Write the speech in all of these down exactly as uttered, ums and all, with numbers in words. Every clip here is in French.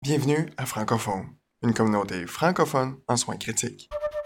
Bienvenue à Francophone, une communauté francophone en soins critiques.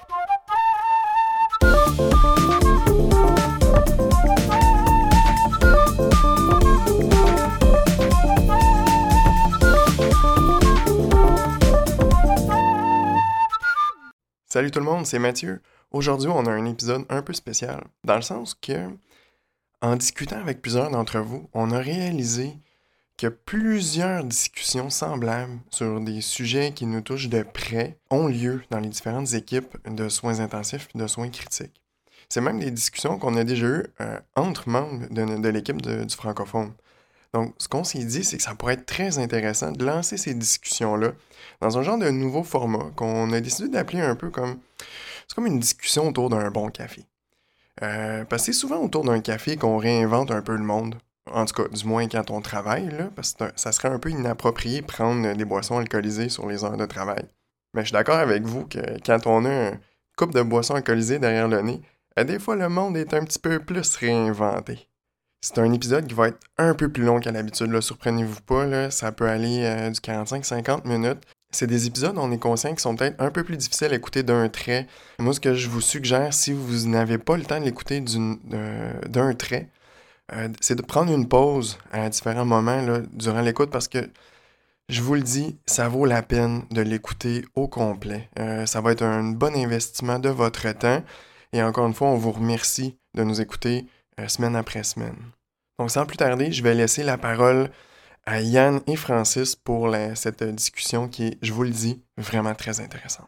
Salut tout le monde, c'est Mathieu. Aujourd'hui, on a un épisode un peu spécial, dans le sens que, en discutant avec plusieurs d'entre vous, on a réalisé que plusieurs discussions semblables sur des sujets qui nous touchent de près ont lieu dans les différentes équipes de soins intensifs et de soins critiques. C'est même des discussions qu'on a déjà eues euh, entre membres de, de l'équipe de, du francophone. Donc, ce qu'on s'est dit, c'est que ça pourrait être très intéressant de lancer ces discussions-là dans un genre de nouveau format qu'on a décidé d'appeler un peu comme... C'est comme une discussion autour d'un bon café. Euh, parce que c'est souvent autour d'un café qu'on réinvente un peu le monde. En tout cas, du moins quand on travaille, là, parce que ça serait un peu inapproprié de prendre des boissons alcoolisées sur les heures de travail. Mais je suis d'accord avec vous que quand on a une coupe de boissons alcoolisées derrière le nez, des fois le monde est un petit peu plus réinventé. C'est un épisode qui va être un peu plus long qu'à l'habitude, là, surprenez-vous pas, là, ça peut aller euh, du quarante-cinq à cinquante minutes. C'est des épisodes, on est conscient, qui sont peut-être un peu plus difficiles à écouter d'un trait. Moi, ce que je vous suggère, si vous n'avez pas le temps de l'écouter d'une, euh, d'un trait, Euh, c'est de prendre une pause à différents moments là, durant l'écoute parce que, je vous le dis, ça vaut la peine de l'écouter au complet. Euh, ça va être un bon investissement de votre temps et encore une fois, on vous remercie de nous écouter euh, semaine après semaine. Donc, sans plus tarder, je vais laisser la parole à Yann et Francis pour la, cette discussion qui est, je vous le dis, vraiment très intéressante.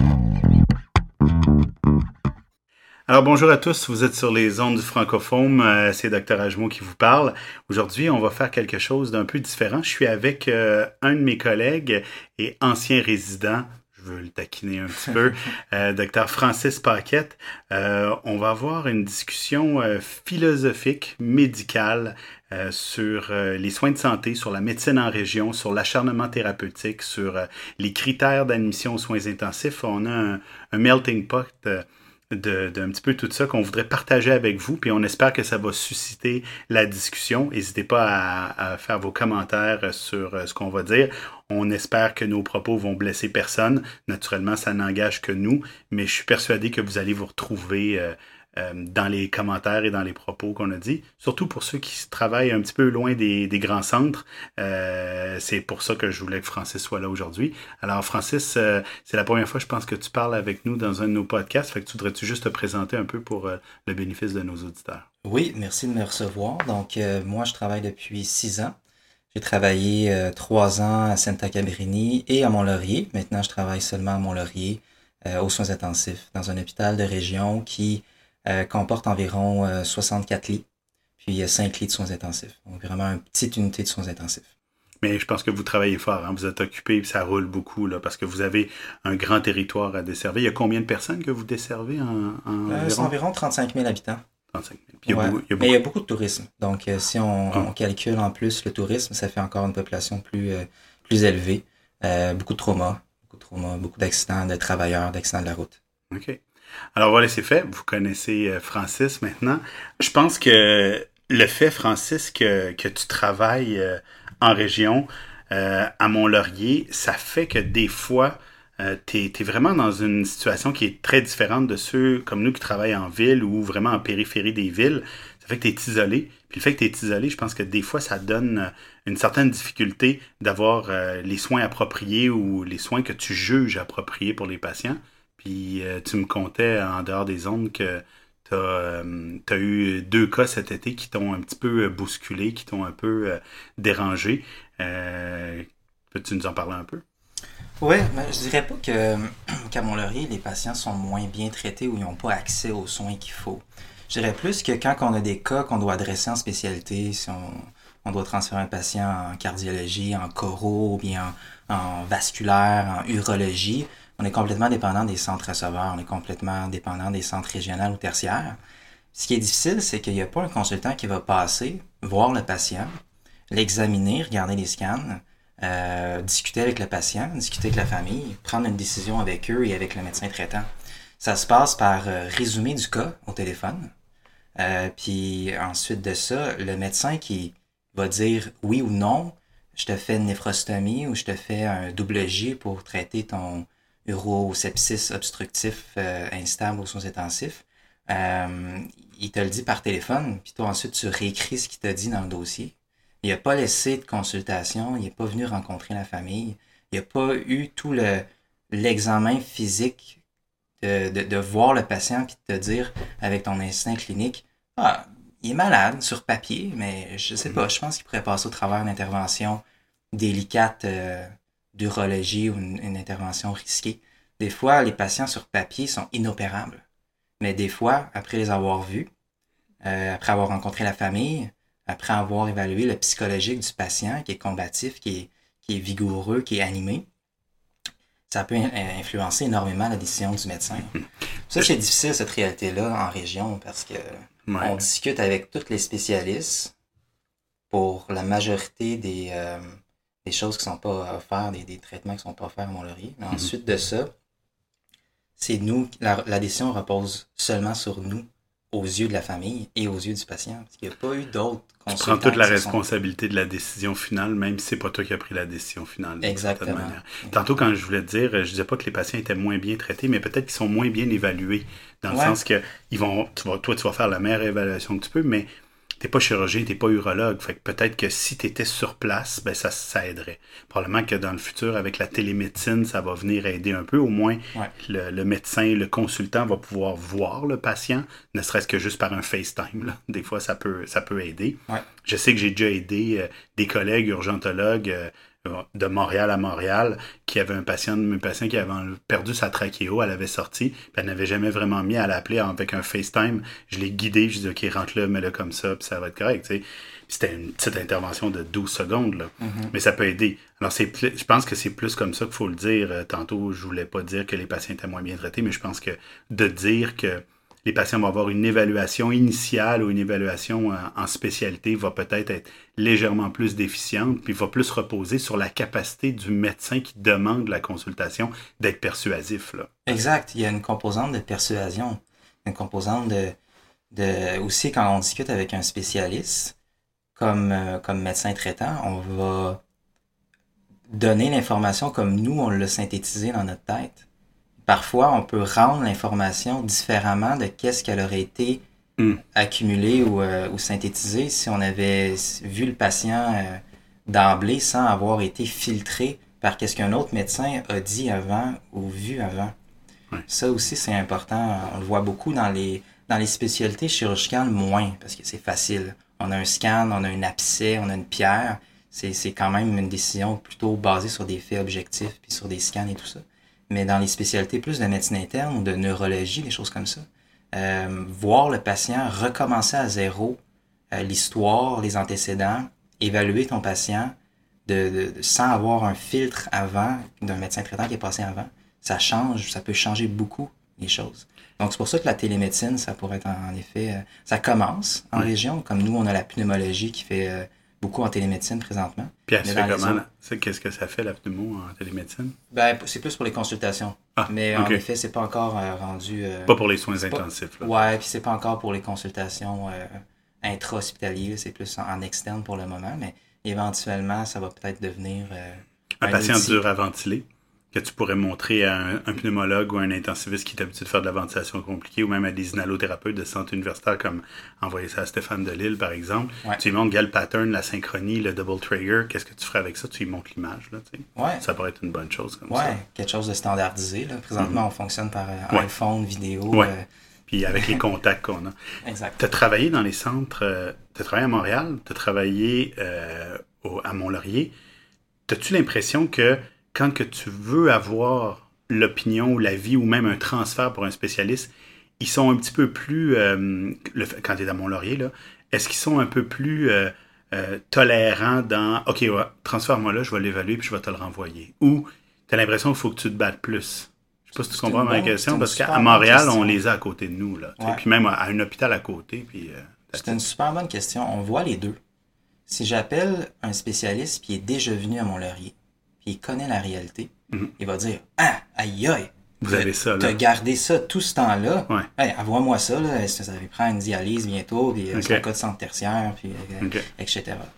Alors bonjour à tous, vous êtes sur les ondes du francophone, euh, c'est Docteur Ajmo qui vous parle. Aujourd'hui, on va faire quelque chose d'un peu différent. Je suis avec euh, un de mes collègues et ancien résident, je veux le taquiner un petit peu, euh, Docteur Francis Paquette. Euh, on va avoir une discussion euh, philosophique, médicale, euh, sur euh, les soins de santé, sur la médecine en région, sur l'acharnement thérapeutique, sur euh, les critères d'admission aux soins intensifs. On a un, un melting pot euh, De, d'un petit peu tout ça qu'on voudrait partager avec vous, puis on espère que ça va susciter la discussion. N'hésitez pas à, à faire vos commentaires sur ce qu'on va dire. On espère que nos propos vont blesser personne. Naturellement, ça n'engage que nous, mais je suis persuadé que vous allez vous retrouver euh, euh, dans les commentaires et dans les propos qu'on a dit. Surtout pour ceux qui travaillent un petit peu loin des, des grands centres. Euh, c'est pour ça que je voulais que Francis soit là aujourd'hui. Alors Francis, euh, c'est la première fois, je pense, que tu parles avec nous dans un de nos podcasts. Fait que tu voudrais-tu juste te présenter un peu pour euh, le bénéfice de nos auditeurs? Oui, merci de me recevoir. Donc, euh, moi, je travaille depuis six ans. J'ai travaillé euh, trois ans à Santa Cabrini et à Mont-Laurier. Maintenant, je travaille seulement à Mont-Laurier, euh, aux soins intensifs, dans un hôpital de région qui euh, comporte environ euh, soixante-quatre lits, puis euh, cinq lits de soins intensifs. Donc, vraiment une petite unité de soins intensifs. Mais je pense que vous travaillez fort, hein? Vous êtes occupé et ça roule beaucoup, là, parce que vous avez un grand territoire à desservir. Il y a combien de personnes que vous desservez en, en Euh, c'est environ trente-cinq mille habitants. trente-cinq mille. Puis il y a Ouais. beaucoup, il y a beaucoup... Mais il y a beaucoup de tourisme. Donc, euh, si on, Ah. on calcule en plus le tourisme, ça fait encore une population plus, euh, plus élevée. Euh, beaucoup de traumas, beaucoup de traumas, beaucoup d'accidents de travailleurs, d'accidents de la route. OK. Alors voilà, c'est fait. Vous connaissez euh, Francis maintenant. Je pense que le fait, Francis, que, que tu travailles euh, en région, euh, à Mont-Laurier, ça fait que des fois, euh, t'es, t'es vraiment dans une situation qui est très différente de ceux comme nous qui travaillent en ville ou vraiment en périphérie des villes. Ça fait que t'es isolé. Puis le fait que t'es isolé, je pense que des fois, ça donne une certaine difficulté d'avoir euh, les soins appropriés ou les soins que tu juges appropriés pour les patients. Puis euh, tu me contais en dehors des ondes que tu as euh, eu deux cas cet été qui t'ont un petit peu bousculé, qui t'ont un peu euh, dérangé. Euh, peux-tu nous en parler un peu? Oui, mais je dirais pas que qu'à Mont-Laurier, les patients sont moins bien traités ou ils n'ont pas accès aux soins qu'il faut. Je dirais plus que quand on a des cas qu'on doit adresser en spécialité, si on, on doit transférer un patient en cardiologie, en choro, ou bien en, en vasculaire, en urologie, on est complètement dépendant des centres receveurs, on est complètement dépendant des centres régionaux ou tertiaires. Ce qui est difficile, c'est qu'il n'y a pas un consultant qui va passer, voir le patient, l'examiner, regarder les scans, euh, discuter avec le patient, discuter avec la famille, prendre une décision avec eux et avec le médecin traitant. Ça se passe par euh, résumé du cas au téléphone. Euh, puis ensuite de ça, le médecin qui va dire oui ou non je te fais une néphrostomie ou je te fais un double J pour traiter ton urosepsis obstructif euh, instable aux soins intensifs. Euh, il te le dit par téléphone, puis toi ensuite tu réécris ce qu'il t'a dit dans le dossier. Il n'a pas laissé de consultation, il n'est pas venu rencontrer la famille, il n'a pas eu tout le l'examen physique de, de, de voir le patient puis de te dire avec ton instinct clinique, ah, il est malade sur papier, mais je sais pas, je pense qu'il pourrait passer au travers d'une intervention délicate euh, d'urologie ou une, une intervention risquée. Des fois, les patients sur papier sont inopérables. Mais des fois, après les avoir vus, euh, après avoir rencontré la famille, après avoir évalué le psychologique du patient qui est combatif, qui est, qui est vigoureux, qui est animé, ça peut in- influencer énormément la décision du médecin. Ça, c'est difficile, cette réalité-là, en région, parce que Ouais. on discute avec tous les spécialistes pour la majorité des, euh, des choses qui ne sont pas offertes, des, des traitements qui ne sont pas offerts à Mont-Laurier. Mais Mhm. ensuite de ça, c'est nous, la, la décision repose seulement sur nous, aux yeux de la famille et aux yeux du patient. Parce qu'il n'y a pas eu d'autres Tu consultants. prends toute la qui se sont- responsabilité de la décision finale, même si c'est pas toi qui as pris la décision finale. d'une Exactement. certaine manière. Tantôt, quand je voulais te dire, je disais pas que les patients étaient moins bien traités, mais peut-être qu'ils sont moins bien évalués. Dans le Ouais. sens que ils vont, tu vas, toi, tu vas faire la meilleure évaluation que tu peux, mais t'es pas chirurgien, t'es pas urologue. Fait que peut-être que si tu étais sur place, ben ça, ça aiderait. Probablement que dans le futur, avec la télémédecine, ça va venir aider un peu. Au moins, Ouais. le, le médecin, le consultant va pouvoir voir le patient, ne serait-ce que juste par un FaceTime. Là. Des fois, ça peut, ça peut aider. Ouais. Je sais que j'ai déjà aidé euh, des collègues urgentologues euh, de Montréal à Montréal qui avaient un patient, un patient qui avait perdu sa trachéo, elle avait sorti, puis elle n'avait jamais vraiment mis à l'appeler avec un FaceTime. Je l'ai guidé, je dis OK, rentre-le, mets-le comme ça, puis ça va être correct. Tu sais. C'était une petite intervention de douze secondes, là. Mhm. Mais ça peut aider. Alors, c'est plus, je pense que c'est plus comme ça qu'il faut le dire. Euh, Tantôt, je voulais pas dire que les patients étaient moins bien traités, mais je pense que de dire que les patients vont avoir une évaluation initiale ou une évaluation en, en spécialité va peut-être être légèrement plus déficiente, puis va plus reposer sur la capacité du médecin qui demande la consultation d'être persuasif. Là. Exact. Il y a une composante de persuasion, une composante de, de aussi quand on discute avec un spécialiste, comme, euh, comme médecin traitant, on va donner l'information comme nous, on l'a synthétisé dans notre tête. Parfois, on peut rendre l'information différemment de qu'est-ce qu'elle aurait été Mm. accumulée ou, euh, ou synthétisée si on avait vu le patient euh, d'emblée sans avoir été filtré par qu'est-ce qu'un autre médecin a dit avant ou vu avant. Ouais. Ça aussi, c'est important. On le voit beaucoup dans les, dans les spécialités chirurgicales, moins, parce que c'est facile. On a un scan, on a un abcès, on a une pierre. C'est, c'est quand même une décision plutôt basée sur des faits objectifs puis sur des scans et tout ça. Mais dans les spécialités plus de médecine interne ou de neurologie, des choses comme ça, euh, voir le patient recommencer à zéro euh, l'histoire, les antécédents, évaluer ton patient de, de, de- sans avoir un filtre avant d'un médecin traitant qui est passé avant, ça change, ça peut changer beaucoup les choses. Donc c'est pour ça que la télémédecine, ça pourrait être en, en effet, euh, ça commence en Oui. région, comme nous on a la pneumologie qui fait euh, beaucoup en télémédecine présentement. Puis elle se Mais fait dans les comment? autres- là? C'est- Qu'est-ce que ça fait, la pneumo, en télémédecine? Ben, c'est plus pour les consultations. Ah, Mais ok. en effet, c'est pas encore euh, rendu. euh, Pas pour les soins c'est pas- intensifs. Là. Ouais, puis c'est pas encore pour les consultations euh, intra-hospitalières, c'est plus en, en externe pour le moment, mais éventuellement, ça va peut-être devenir. euh, Un patient outil. dur à ventiler, que tu pourrais montrer à un, un pneumologue ou un intensiviste qui est habitué de faire de la ventilation compliquée, ou même à des inhalothérapeutes de santé universitaire, comme envoyer ça à Stéphane Delille, par exemple. Ouais. Tu lui montres le pattern, la synchronie, le double trigger, qu'est-ce que tu ferais avec ça? Tu lui montres l'image. Là, tu sais. Ouais. Ça pourrait être une bonne chose comme Ouais, ça. quelque chose de standardisé. Là. Présentement, on fonctionne par euh, Ouais. iPhone, vidéo. Ouais. euh, Puis avec les contacts qu'on a. exact. Tu as travaillé dans les centres, tu as travaillé à Montréal, tu as travaillé euh, au- à Mont-Laurier. As-tu l'impression que quand que tu veux avoir l'opinion ou l'avis ou même un transfert pour un spécialiste, ils sont un petit peu plus, euh, le, quand tu es à Mont-Laurier, là, est-ce qu'ils sont un peu plus euh, euh, tolérants dans « OK, ouais, transfère-moi là, je vais l'évaluer puis je vais te le renvoyer » ou tu as l'impression qu'il faut que tu te battes plus? Je sais pas si tu C'est comprends une ma bonne- c'est question, une parce qu'à super bonne Montréal, question. on les a à côté de nous. Là, tu sais, Ouais. puis même à, à un hôpital à côté. Puis, euh, C'est une super bonne question. On voit les deux. Si j'appelle un spécialiste qui est déjà venu à Mont-Laurier, puis il connaît la réalité, Mhm. il va dire « Ah, aïe aïe! Vous avez ça, là. T'as gardé ça tout ce temps-là. Ouais. Hey, envoie-moi ça, là. Ça va prendre une dialyse bientôt, puis euh, Ok. son cas de centre tertiaire, puis euh, OK. et cetera.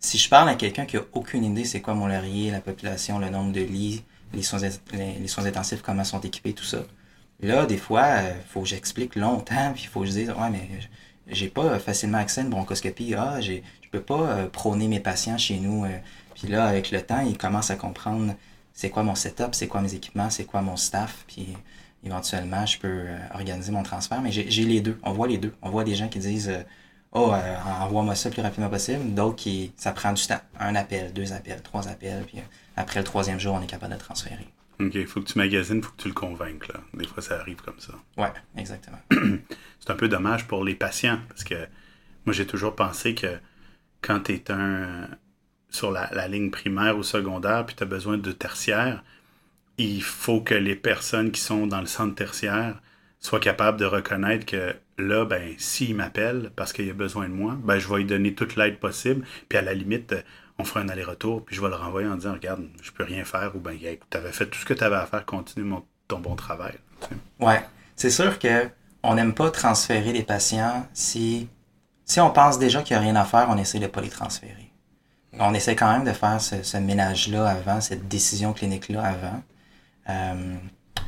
si je parle à quelqu'un qui a aucune idée c'est quoi Mont-Laurier, la population, le nombre de lits, les soins, les, les soins intensifs, comment sont équipés, tout ça, là, des fois, il euh, faut que j'explique longtemps, puis il faut que je dise, ouais, mais j'ai pas facilement accès à une bronchoscopie, ah, j'ai, je peux pas euh, prôner mes patients chez nous. Euh. Puis là, avec le temps, ils commencent à comprendre c'est quoi mon setup, c'est quoi mes équipements, c'est quoi mon staff, puis éventuellement, je peux euh, organiser mon transfert. Mais j'ai, j'ai les deux, on voit les deux. On voit des gens qui disent, euh, oh, euh, envoie-moi ça le plus rapidement possible. D'autres qui, ça prend du temps. Un appel, deux appels, trois appels, puis après le troisième jour, on est capable de transférer. OK, il faut que tu magasines, il faut que tu le convainques. Là. Des fois, ça arrive comme ça. Oui, exactement. C'est un peu dommage pour les patients, parce que moi, j'ai toujours pensé que quand tu es un, sur la, la ligne primaire ou secondaire, puis tu as besoin de tertiaire, il faut que les personnes qui sont dans le centre tertiaire soient capables de reconnaître que là, ben, s'il m'appelle parce qu'il a besoin de moi, ben, je vais lui donner toute l'aide possible, puis à la limite, on fera un aller-retour, puis je vais le renvoyer en disant, regarde, je peux rien faire, ou bien, tu avais fait tout ce que tu avais à faire, continue mon, ton bon travail. Tu sais. Ouais, c'est sûr que on n'aime pas transférer les patients si, si on pense déjà qu'il n'y a rien à faire, on essaie de ne pas les transférer. On essaie quand même de faire ce, ce ménage-là avant, cette décision clinique-là avant. Euh,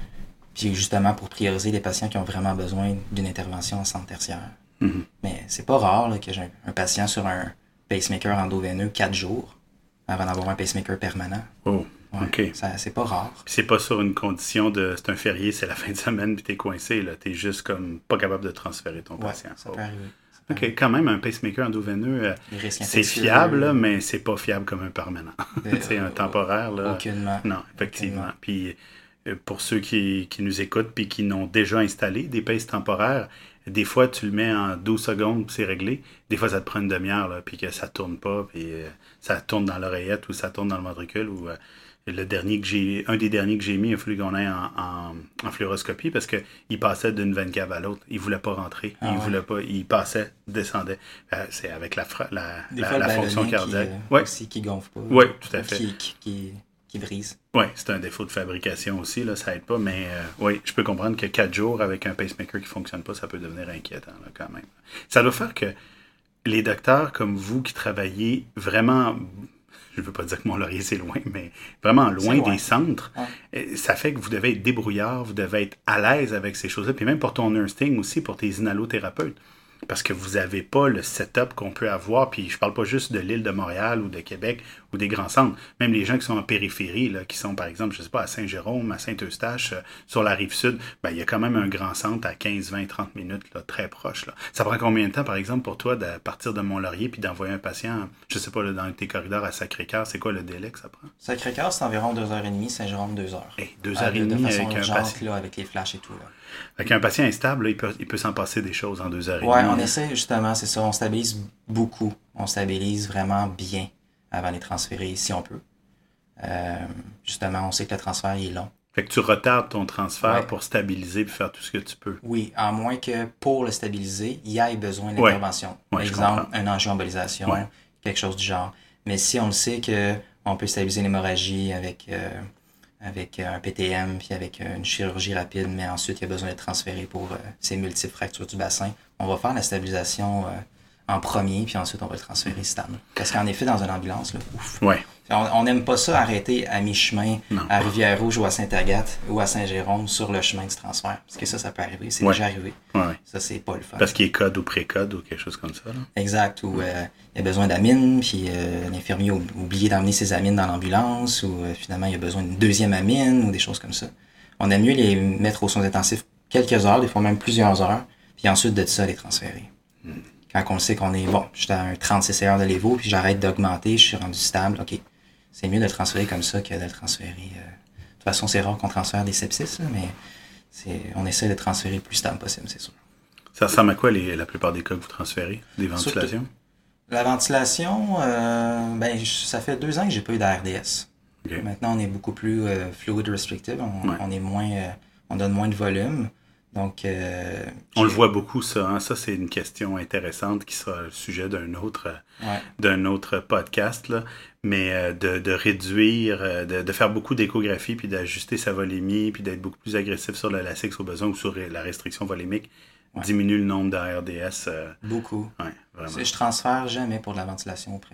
puis justement pour prioriser les patients qui ont vraiment besoin d'une intervention en centre tertiaire. Mm-hmm. Mais c'est pas rare là, que j'ai un, un patient sur un pacemaker endoveineux quatre jours avant d'avoir un pacemaker permanent. Oh, ouais, OK. Ça, c'est pas rare. Puis c'est pas sur une condition de c'est un férié, c'est la fin de semaine, puis t'es coincé, là. T'es juste comme pas capable de transférer ton ouais, patient. Ça oh. peut arriver. OK, quand même, un pacemaker endoveineux, euh, c'est fiable, là, mais c'est pas fiable comme un permanent. C'est un temporaire, là. Aucunement. Non, effectivement. Aucunement. Puis euh, pour ceux qui, qui nous écoutent puis qui n'ont déjà installé des paces temporaires, des fois, tu le mets en douze secondes puis c'est réglé. Des fois, ça te prend une demi-heure, là, puis que ça tourne pas, puis euh, ça tourne dans l'oreillette ou ça tourne dans le ventricule ou... Euh, Le dernier que j'ai, un des derniers que j'ai mis, il a fallu qu'on aille en, en, en fluoroscopie parce qu'il passait d'une veine cave à l'autre. Il voulait pas rentrer. Ah, il ouais. voulait pas. Il passait, descendait. C'est avec la, la, la, fois, la fonction cardiaque. Qui, euh, ouais. Aussi qui gonfle pas. Oui, tout à fait. Qui, qui, qui, qui brise. Oui, c'est un défaut de fabrication aussi, là, ça aide pas. Mais euh, oui, je peux comprendre que quatre jours avec un pacemaker qui fonctionne pas, ça peut devenir inquiétant là, quand même. Ça doit faire que les docteurs comme vous qui travaillez vraiment... Je ne veux pas dire que Mont-Laurier, c'est loin, mais vraiment loin, loin. des centres. Ouais. Ça fait que vous devez être débrouillard, vous devez être à l'aise avec ces choses-là. Puis même pour ton nursing aussi, pour tes inhalothérapeutes. Parce que vous n'avez pas le setup qu'on peut avoir. Puis je parle pas juste de l'île de Montréal ou de Québec ou des grands centres. Même les gens qui sont en périphérie, là, qui sont par exemple, je sais pas, à Saint-Jérôme, à Saint-Eustache, euh, sur la Rive-Sud, ben, il y a quand même un grand centre à quinze, vingt, trente minutes, là, très proche. Là. Ça prend combien de temps, par exemple, pour toi, de partir de Mont-Laurier puis d'envoyer un patient, je sais pas, là, dans tes corridors à Sacré-Cœur, c'est quoi le délai que ça prend? Sacré-Cœur, c'est environ deux heures trente, Saint-Jérôme, deux heures. Hey, deux heures trente avec un urgente, patient. Là, avec les flashs et tout. Là. Avec un patient instable, là, il peut, il peut s'en passer des choses en deux heures trente. Oui, on essaie justement, c'est ça, on stabilise beaucoup. On stabilise vraiment bien avant de les transférer si on peut. Euh, justement, on sait que le transfert il est long. Fait que tu retardes ton transfert ouais. pour stabiliser et faire tout ce que tu peux. Oui, à moins que pour le stabiliser, il y ait besoin d'intervention. Ouais. Par ouais, exemple, une angioembolisation, ouais. quelque chose du genre. Mais si on le sait qu'on peut stabiliser l'hémorragie avec, euh, avec un P T M puis avec une chirurgie rapide, mais ensuite il y a besoin d'être transféré pour euh, ces multiples fractures du bassin, on va faire la stabilisation euh, en premier, puis ensuite on va le transférer stable. Parce qu'en effet, dans une ambulance, là, ouf. Ouais. On n'aime pas ça arrêter à mi-chemin non. à Rivière-Rouge ou à Sainte-Agathe ou à Saint-Jérôme sur le chemin du transfert. Parce que ça, ça peut arriver. C'est ouais. déjà arrivé. Ouais. Ça, c'est pas le fun. Parce qu'il est code ou pré-code ou quelque chose comme ça. Là. Exact. Ou euh, il y a besoin d'amine, puis euh, l'infirmier a oublié d'emmener ses amines dans l'ambulance, ou euh, finalement, il y a besoin d'une deuxième amine, ou des choses comme ça. On aime mieux les mettre aux soins intensifs quelques heures, des fois même plusieurs heures, puis ensuite de ça, les transférer. Hmm. Quand on sait qu'on est, bon, j'étais à un trente C C R de l'évo, puis j'arrête d'augmenter, je suis rendu stable, OK. C'est mieux de le transférer comme ça que de le transférer. Euh... De toute façon, c'est rare qu'on transfère des sepsis, là, mais c'est... on essaie de transférer le plus stable possible, c'est sûr. Ça ressemble à quoi les... la plupart des cas que vous transférez? Des ventilations? Surtout, la ventilation, euh, ben, ça fait deux ans que j'ai pas eu d'A R D S. Okay. Maintenant, on est beaucoup plus euh, fluid restrictive. On, ouais. on est moins, euh, on donne moins de volume. Donc, euh, on le voit beaucoup, ça. Hein? Ça, c'est une question intéressante qui sera le sujet d'un autre, ouais. d'un autre podcast. Là. Mais euh, de, de réduire, de, de faire beaucoup d'échographie, puis d'ajuster sa volémie, puis d'être beaucoup plus agressif sur le lasix au besoin ou sur la restriction volémique, ouais. diminue le nombre d'A R D S. Euh... Beaucoup. Ouais, vraiment. Je transfère jamais pour de la ventilation presque.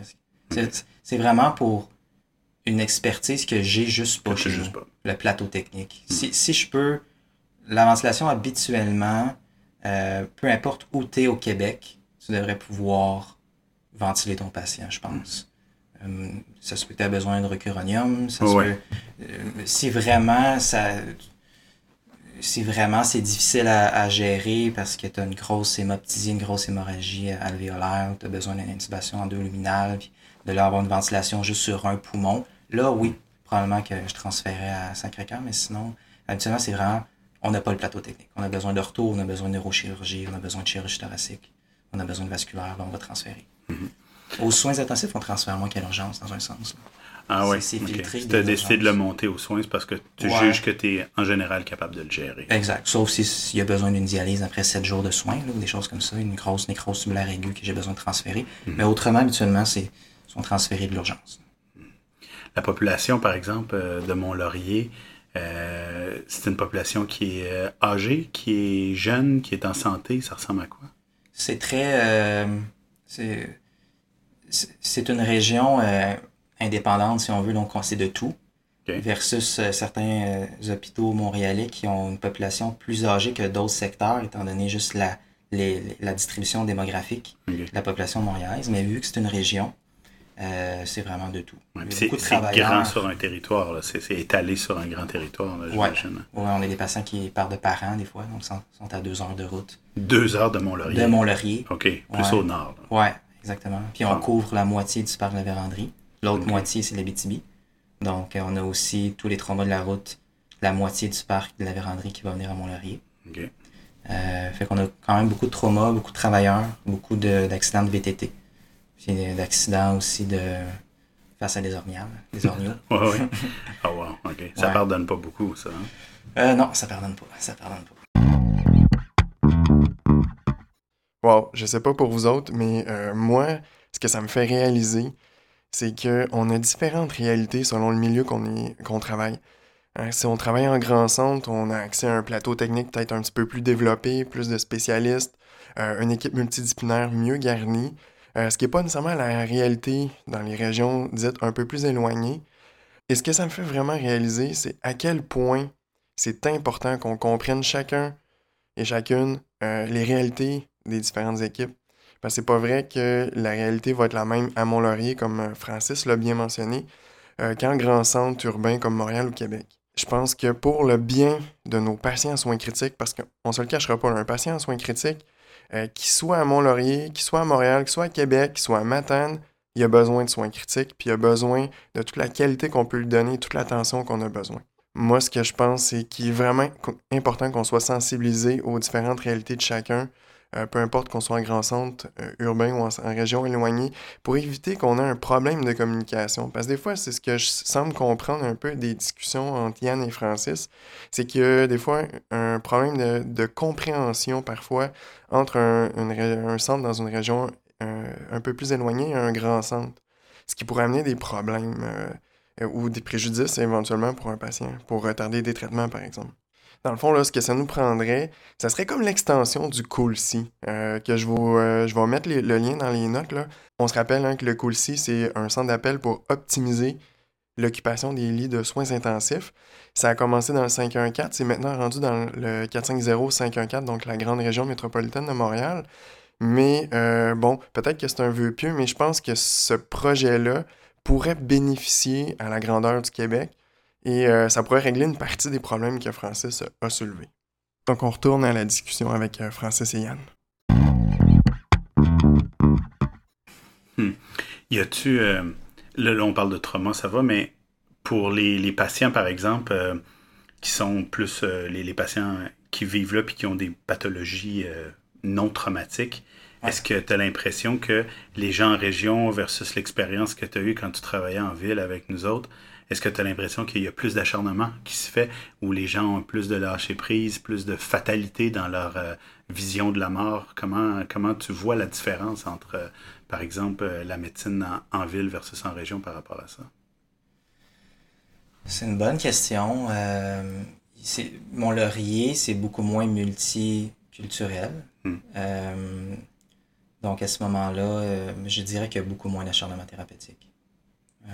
C'est, okay. c'est vraiment pour une expertise que j'ai juste pas que chez juste nous, pas. le plateau technique. Mm. Si, si je peux, la ventilation habituellement, euh, peu importe où tu es au Québec, tu devrais pouvoir ventiler ton patient, je pense. Mm. Euh, ça se peut que tu as besoin de recuronium, ça se ouais. peut... Euh, si vraiment ça... Si vraiment c'est difficile à, à gérer parce que tu as une grosse hémoptysie, une grosse hémorragie alvéolaire, tu as besoin d'une intubation endoluminale, puis de là avoir une ventilation juste sur un poumon, là oui, probablement que je transférais à Sacré-Cœur, mais sinon, habituellement, c'est vraiment, on n'a pas le plateau technique. On a besoin de retour, on a besoin de neurochirurgie, on a besoin de chirurgie thoracique, on a besoin de vasculaire, là, on va transférer. Mm-hmm. Aux soins intensifs, on transfère moins qu'à l'urgence, dans un sens. Là. Ah oui, c'est, c'est okay. filtré. Si tu as décidé de le monter aux soins, c'est parce que tu ouais. juges que tu es en général capable de le gérer. Exact. Sauf s'il y a besoin d'une dialyse après sept jours de soins, là, ou des choses comme ça, une grosse nécrose tubulaire aiguë que j'ai besoin de transférer. Mm-hmm. Mais autrement, habituellement, c'est sont transférés de l'urgence. La population, par exemple, de Mont-Laurier, euh, c'est une population qui est euh, âgée, qui est jeune, qui est en santé. Ça ressemble à quoi? C'est très... Euh, c'est, c'est une région... Euh, indépendante, si on veut, donc c'est de tout, okay. versus euh, certains euh, hôpitaux montréalais qui ont une population plus âgée que d'autres secteurs, étant donné juste la, les, la distribution démographique okay. de la population montréalaise. Mais vu que c'est une région, euh, c'est vraiment de tout. Ouais, c'est, c'est grand sur un territoire, là. C'est, c'est étalé sur un grand territoire, là, j'imagine. Oui, ouais, on a des patients qui partent de parents, des fois, donc sont, sont à deux heures de route. Deux heures de Mont-Laurier? De Mont-Laurier. OK, plus ouais. au nord. Oui, exactement. Puis on ah. couvre la moitié du parc de la Vérandrie. L'autre okay. moitié, c'est l'Abitibi. Donc, on a aussi tous les traumas de la route, la moitié du parc de la Vérandrie qui va venir à Mont-Laurier. Okay. Euh, fait qu'on a quand même beaucoup de traumas, beaucoup de travailleurs, beaucoup de, d'accidents de V T T. Puis d'accidents aussi de face à des orniales, des orniaux. oui, oui. Ah oh, wow, OK. Ça ouais. pardonne pas beaucoup, ça. Hein? Euh, non, ça pardonne pas. Ça pardonne pas. Wow, je sais pas pour vous autres, mais euh, moi, ce que ça me fait réaliser, c'est qu'on a différentes réalités selon le milieu qu'on, est, qu'on travaille. Hein, si on travaille en grand centre, on a accès à un plateau technique peut-être un petit peu plus développé, plus de spécialistes, euh, une équipe multidisciplinaire mieux garnie, euh, ce qui n'est pas nécessairement la réalité dans les régions dites un peu plus éloignées. Et ce que ça me fait vraiment réaliser, c'est à quel point c'est important qu'on comprenne chacun et chacune euh, les réalités des différentes équipes. Parce que c'est pas vrai que la réalité va être la même à Mont-Laurier, comme Francis l'a bien mentionné, euh, qu'en grand centre urbain comme Montréal ou Québec. Je pense que pour le bien de nos patients en soins critiques, parce qu'on ne se le cachera pas, un patient en soins critiques, euh, qu'il soit à Mont-Laurier, qu'il soit à Montréal, qu'il soit à Québec, qu'il soit à Matane, il a besoin de soins critiques, puis il a besoin de toute la qualité qu'on peut lui donner, toute l'attention qu'on a besoin. Moi, ce que je pense, c'est qu'il est vraiment important qu'on soit sensibilisé aux différentes réalités de chacun, Euh, peu importe qu'on soit en grand centre euh, urbain ou en, en région éloignée, pour éviter qu'on ait un problème de communication. Parce que des fois, c'est ce que je semble comprendre un peu des discussions entre Yann et Francis, c'est qu'il y a des fois un problème de, de compréhension parfois entre un, une, un centre dans une région euh, un peu plus éloignée et un grand centre, ce qui pourrait amener des problèmes euh, ou des préjudices éventuellement pour un patient, pour retarder des traitements par exemple. Dans le fond, là, ce que ça nous prendrait, ça serait comme l'extension du Cool-C, euh, que je vais, euh, je vais mettre les, le lien dans les notes. Là. On se rappelle hein, que le Cool-C, c'est un centre d'appel pour optimiser l'occupation des lits de soins intensifs. Ça a commencé dans le cinq un quatre, c'est maintenant rendu dans le quatre cinq zéro cinq un quatre, donc la grande région métropolitaine de Montréal. Mais euh, bon, peut-être que c'est un vœu pieux, mais je pense que ce projet-là pourrait bénéficier à la grandeur du Québec. Et euh, ça pourrait régler une partie des problèmes que Francis a soulevés. Donc on retourne à la discussion avec euh, Francis et Yann. Hmm. Y a-tu... Euh, là, là, on parle de trauma, ça va, mais pour les, les patients, par exemple, euh, qui sont plus euh, les, les patients qui vivent là puis qui ont des pathologies euh, non traumatiques, ouais. Est-ce que tu as l'impression que les gens en région versus l'expérience que tu as eue quand tu travaillais en ville avec nous autres, est-ce que tu as l'impression qu'il y a plus d'acharnement qui se fait, où les gens ont plus de lâcher-prise, plus de fatalité dans leur euh, vision de la mort? Comment, comment tu vois la différence entre, euh, par exemple, euh, la médecine en, en ville versus en région par rapport à ça? C'est une bonne question. Euh, c'est, Mont-Laurier, c'est beaucoup moins multiculturel. Hmm. Euh, Donc, à ce moment-là, euh, je dirais qu'il y a beaucoup moins d'acharnement thérapeutique. Euh,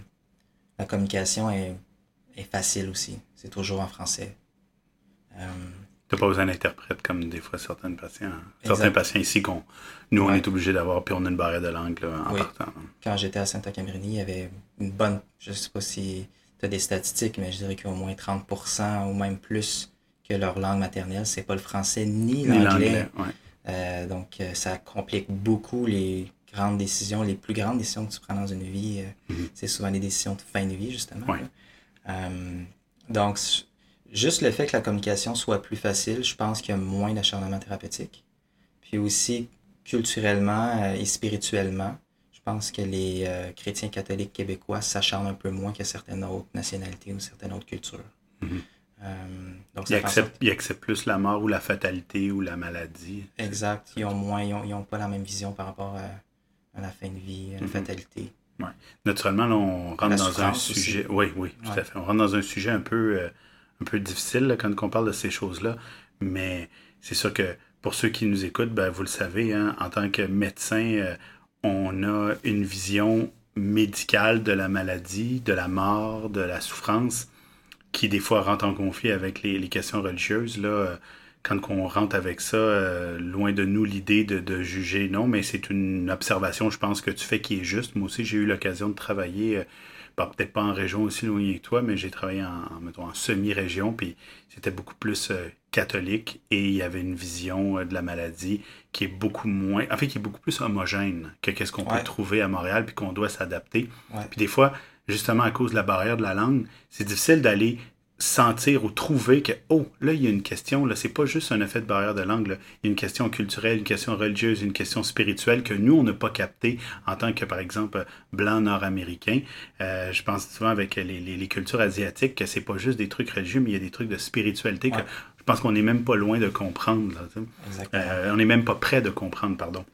la communication est, est facile aussi. C'est toujours en français. Euh, Tu n'as pas besoin d'interprète comme des fois certains patients. Exact. Certains patients ici, qu'on, nous, on Ouais. est obligé d'avoir, puis on a une barrière de langue là, en Oui. partant. Quand j'étais à Santa-Cabrini, il y avait une bonne... Je sais pas si tu as des statistiques, mais je dirais qu'il y a au moins trente pour cent ou même plus que leur langue maternelle. C'est pas le français ni, Ni l'anglais. l'anglais, ouais. Euh, donc, euh, ça complique beaucoup les grandes décisions, les plus grandes décisions que tu prends dans une vie. Euh, Mhm. C'est souvent des décisions de fin de vie, justement. Ouais. là. Euh, donc, s- juste le fait que la communication soit plus facile, je pense qu'il y a moins d'acharnement thérapeutique. Puis aussi, culturellement euh, et spirituellement, je pense que les euh, chrétiens catholiques québécois s'acharnent un peu moins que certaines autres nationalités ou certaines autres cultures. Mhm. Euh, donc, Ils ça fait en acceptent, sorte- ils acceptent plus la mort ou la fatalité ou la maladie. Exact. Ils ont moins, ils ont, ils ont pas la même vision par rapport à, à la fin de vie, à la Mhm. fatalité. Naturellement, là, on rentre La dans un souffrance aussi. sujet. Oui, oui, tout Ouais. à fait. On rentre dans un sujet un peu, euh, un peu difficile là, quand on parle de ces choses-là. Mais c'est sûr que pour ceux qui nous écoutent, ben, vous le savez, hein, en tant que médecin, euh, on a une vision médicale de la maladie, de la mort, de la souffrance, qui des fois rentre en conflit avec les, les questions religieuses. Là, euh, quand on rentre avec ça, euh, loin de nous l'idée de, de juger, non, mais c'est une observation, je pense, que tu fais qui est juste. Moi aussi, j'ai eu l'occasion de travailler, euh, bon, peut-être pas en région aussi loin que toi, mais j'ai travaillé en, en, mettons, en semi-région, puis c'était beaucoup plus euh, catholique, et il y avait une vision euh, de la maladie qui est beaucoup moins, en fait, qui est beaucoup plus homogène que qu'est-ce qu'on Ouais. peut trouver à Montréal, puis qu'on doit s'adapter. Ouais. Puis des fois, justement à cause de la barrière de la langue, c'est difficile d'aller sentir ou trouver que, oh, là, il y a une question, là, c'est pas juste un effet de barrière de langue, là. Il y a une question culturelle, une question religieuse, une question spirituelle que nous, on n'a pas capté en tant que, par exemple, blanc nord-américain. Euh, je pense souvent avec les, les, les cultures asiatiques que c'est pas juste des trucs religieux, mais il y a des trucs de spiritualité Ouais. que je pense qu'on n'est même pas loin de comprendre, là, tu sais. Exactement. Euh, on n'est même pas prêt de comprendre, pardon.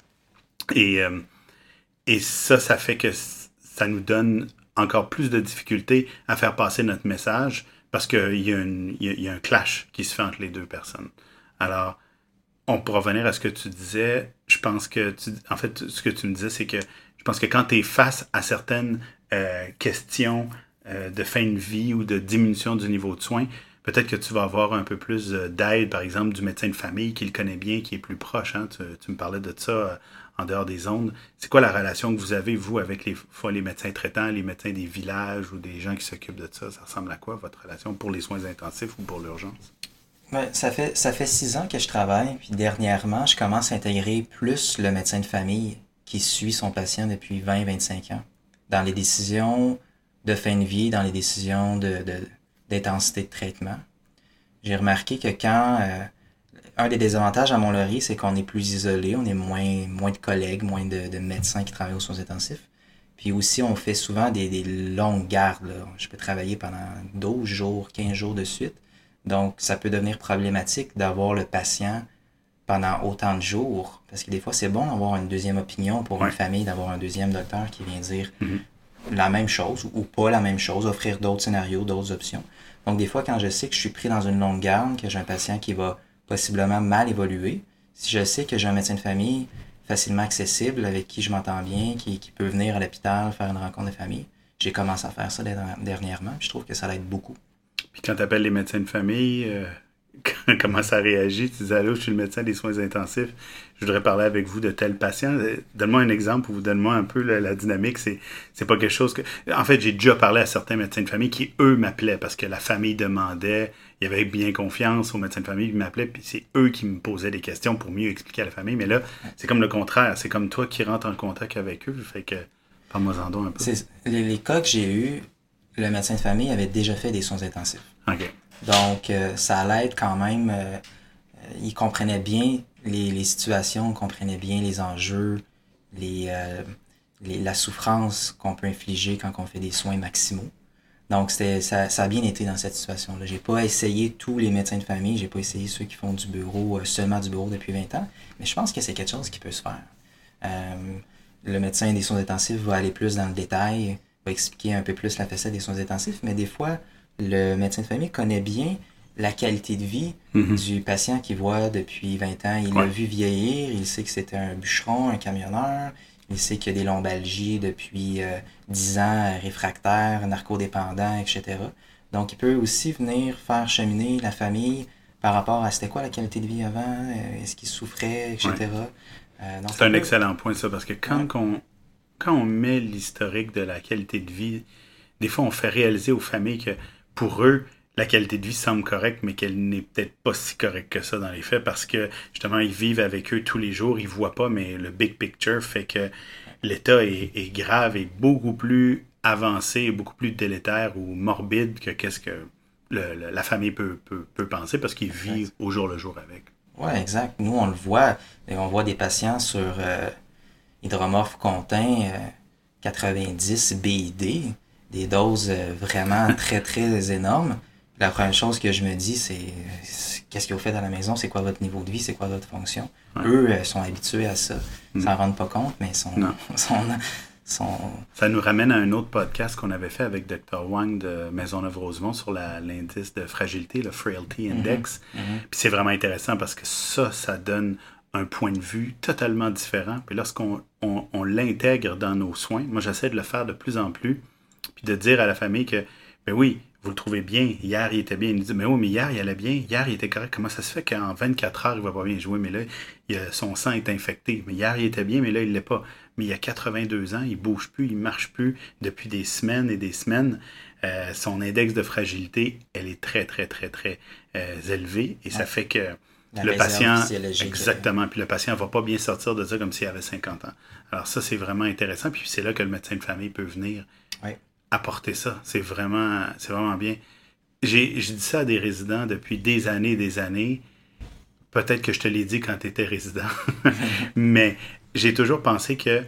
Et, euh, et ça, ça fait que ça nous donne encore plus de difficultés à faire passer notre message parce qu'il y, y, y a un clash qui se fait entre les deux personnes. Alors, on pourra revenir à ce que tu disais. Je pense que, tu, en fait, ce que tu me disais, c'est que je pense que quand tu es face à certaines euh, questions euh, de fin de vie ou de diminution du niveau de soins, peut-être que tu vas avoir un peu plus d'aide, par exemple, du médecin de famille qui le connaît bien, qui est plus proche. Hein? Tu, tu me parlais de ça euh, en dehors des ondes. C'est quoi la relation que vous avez, vous, avec les, fois, les médecins traitants, les médecins des villages ou des gens qui s'occupent de ça? Ça ressemble à quoi, votre relation, pour les soins intensifs ou pour l'urgence? Ouais, ça fait ça fait six ans que je travaille, puis dernièrement, je commence à intégrer plus le médecin de famille qui suit son patient depuis vingt à vingt-cinq ans dans les décisions de fin de vie, dans les décisions de, de d'intensité de traitement. J'ai remarqué que quand euh, un des désavantages à Mont-Laurier, c'est qu'on est plus isolé, on est moins moins de collègues, moins de, de médecins qui travaillent aux soins intensifs. Puis aussi, on fait souvent des, des longues gardes, là. Je peux travailler pendant douze jours, quinze jours de suite. Donc, ça peut devenir problématique d'avoir le patient pendant autant de jours. Parce que des fois, c'est bon d'avoir une deuxième opinion pour Ouais. une famille, d'avoir un deuxième docteur qui vient dire Mhm. la même chose ou pas la même chose, offrir d'autres scénarios, d'autres options. Donc, des fois, quand je sais que je suis pris dans une longue garde, que j'ai un patient qui va possiblement mal évoluer, si je sais que j'ai un médecin de famille facilement accessible, avec qui je m'entends bien, qui, qui peut venir à l'hôpital faire une rencontre de famille, j'ai commencé à faire ça dernièrement, puis je trouve que ça l'aide beaucoup. Puis quand tu appelles les médecins de famille, euh, comment ça réagit? Tu dis, allô, je suis le médecin des soins intensifs, je voudrais parler avec vous de tel patient. Donne-moi un exemple ou donne-moi un peu la, la dynamique. C'est, c'est pas quelque chose que... En fait, j'ai déjà parlé à certains médecins de famille qui, eux, m'appelaient parce que la famille demandait, il y avait bien confiance aux médecins de famille qui m'appelaient, puis c'est eux qui me posaient des questions pour mieux expliquer à la famille. Mais là, c'est comme le contraire. C'est comme toi qui rentres en contact avec eux. Fait que, parle-moi-en donc un peu. C'est, les, les cas que j'ai eus, le médecin de famille avait déjà fait des soins intensifs. OK. Donc, euh, ça l'aide quand même. Euh, il comprenait bien les, les situations, il comprenait bien les enjeux, les, euh, les, la souffrance qu'on peut infliger quand on fait des soins maximaux. Donc, c'était, ça, ça a bien été dans cette situation-là. J'ai pas essayé tous les médecins de famille, j'ai pas essayé ceux qui font du bureau, euh, seulement du bureau depuis vingt ans, mais je pense que c'est quelque chose qui peut se faire. Euh, le médecin des soins intensifs va aller plus dans le détail, va expliquer un peu plus la facette des soins intensifs, mais des fois, le médecin de famille connaît bien la qualité de vie Mm-hmm. du patient qui voit depuis vingt ans. Il Ouais. l'a vu vieillir, il sait que c'était un bûcheron, un camionneur, il sait qu'il y a des lombalgies depuis euh, dix ans, réfractaires, narcodépendants, et cetera. Donc, il peut aussi venir faire cheminer la famille par rapport à c'était quoi la qualité de vie avant, euh, est-ce qu'il souffrait, et cetera. Ouais. Euh, donc, C'est un peut... excellent point, ça, parce que quand, Ouais. on, quand on met l'historique de la qualité de vie, des fois, on fait réaliser aux familles que pour eux, la qualité de vie semble correcte, mais qu'elle n'est peut-être pas si correcte que ça dans les faits, parce que justement, ils vivent avec eux tous les jours, ils voient pas, mais le big picture fait que l'état est, est grave et beaucoup plus avancé, beaucoup plus délétère ou morbide que qu'est-ce que le, le, la famille peut, peut, peut penser, parce qu'ils vivent au jour le jour avec. Oui, exact. Nous, on le voit, et on voit des patients sur euh, hydromorphe contint euh, quatre-vingt-dix B I D, des doses euh, vraiment très, très énormes. La première chose que je me dis, c'est, c'est qu'est-ce que vous faites à la maison, c'est quoi votre niveau de vie, c'est quoi votre fonction. Ouais. Eux euh, sont habitués à ça. Ils mmh. s'en rendent pas compte, mais ils sont, sont, sont... Ça nous ramène à un autre podcast qu'on avait fait avec docteur Wang de Maisonneuve-Rosemont sur la, l'indice de fragilité, le Frailty Index. Mmh. Mmh. Puis c'est vraiment intéressant parce que ça, ça donne un point de vue totalement différent. Puis lorsqu'on on, on l'intègre dans nos soins, moi j'essaie de le faire de plus en plus, puis de dire à la famille que, ben oui, vous le trouvez bien, hier il était bien. Il nous dit, mais oui, mais hier il allait bien, hier il était correct. Comment ça se fait qu'en vingt-quatre heures il va pas bien jouer, mais là, il a, son sang est infecté. Mais hier il était bien, mais là il l'est pas. Mais il a quatre-vingt-deux ans, il bouge plus, il marche plus depuis des semaines et des semaines. Euh, son index de fragilité, elle est très, très, très, très euh, élevée. Et ouais. ça fait que La le patient... Exactement. Puis le patient va pas bien sortir de ça comme s'il avait cinquante ans. Alors ça, c'est vraiment intéressant. Puis c'est là que le médecin de famille peut venir ouais. apporter ça. C'est vraiment, c'est vraiment bien. J'ai, j'ai dit ça à des résidents depuis des années et des années. Peut-être que je te l'ai dit quand tu étais résident. Mais j'ai toujours pensé que...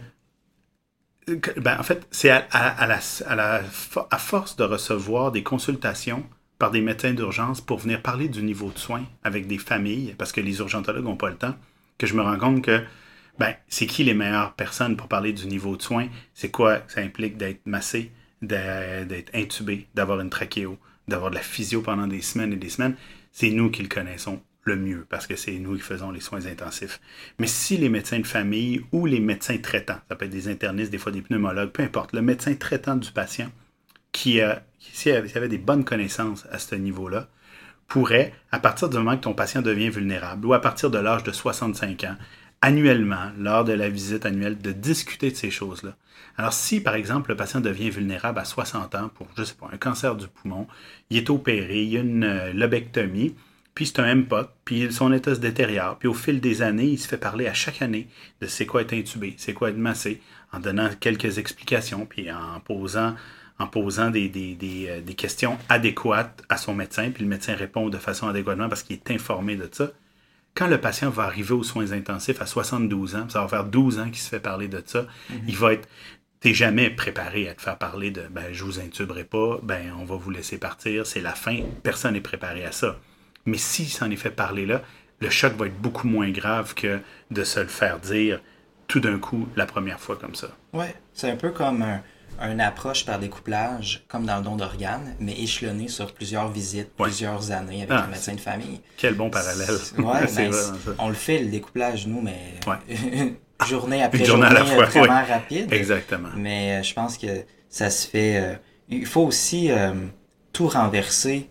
que ben, en fait, c'est à, à, à, la, à, la, à force de recevoir des consultations par des médecins d'urgence pour venir parler du niveau de soins avec des familles, parce que les urgentologues n'ont pas le temps, que je me rends compte que ben, c'est qui les meilleures personnes pour parler du niveau de soins? C'est quoi ça implique d'être massé, d'être intubé, d'avoir une trachéo, d'avoir de la physio pendant des semaines et des semaines? C'est nous qui le connaissons le mieux, parce que c'est nous qui faisons les soins intensifs. Mais si les médecins de famille ou les médecins traitants, ça peut être des internistes, des fois des pneumologues, peu importe, le médecin traitant du patient, qui, euh, qui avait des bonnes connaissances à ce niveau-là, pourrait, à partir du moment que ton patient devient vulnérable, ou à partir de l'âge de soixante-cinq ans, annuellement, lors de la visite annuelle, de discuter de ces choses-là. Alors, si, par exemple, le patient devient vulnérable à soixante ans pour, je sais pas, un cancer du poumon, il est opéré, il y a une euh, lobectomie, puis c'est un M P O C, puis son état se détériore, puis au fil des années, il se fait parler à chaque année de c'est quoi être intubé, c'est quoi être massé, en donnant quelques explications, puis en posant... en posant des, des, des, euh, des questions adéquates à son médecin, puis le médecin répond de façon adéquatement parce qu'il est informé de ça. Quand le patient va arriver aux soins intensifs à soixante-douze ans, ça va faire douze ans qu'il se fait parler de ça, mm-hmm. il va être... T'es jamais préparé à te faire parler de « ben je vous intuberai pas, ben on va vous laisser partir, c'est la fin », personne n'est préparé à ça. Mais s'il s'en est fait parler là, le choc va être beaucoup moins grave que de se le faire dire tout d'un coup la première fois comme ça. Oui, c'est un peu comme un... une approche par découplage, comme dans le don d'organes, mais échelonnée sur plusieurs visites, ouais. plusieurs années avec ah, un médecin de famille. Quel bon parallèle. Ouais, ben, on le fait, le découplage, nous, mais ouais. journée après une journée, journée à la fois, vraiment oui. rapide. Exactement. Mais euh, je pense que ça se fait... Euh, il faut aussi euh, tout renverser,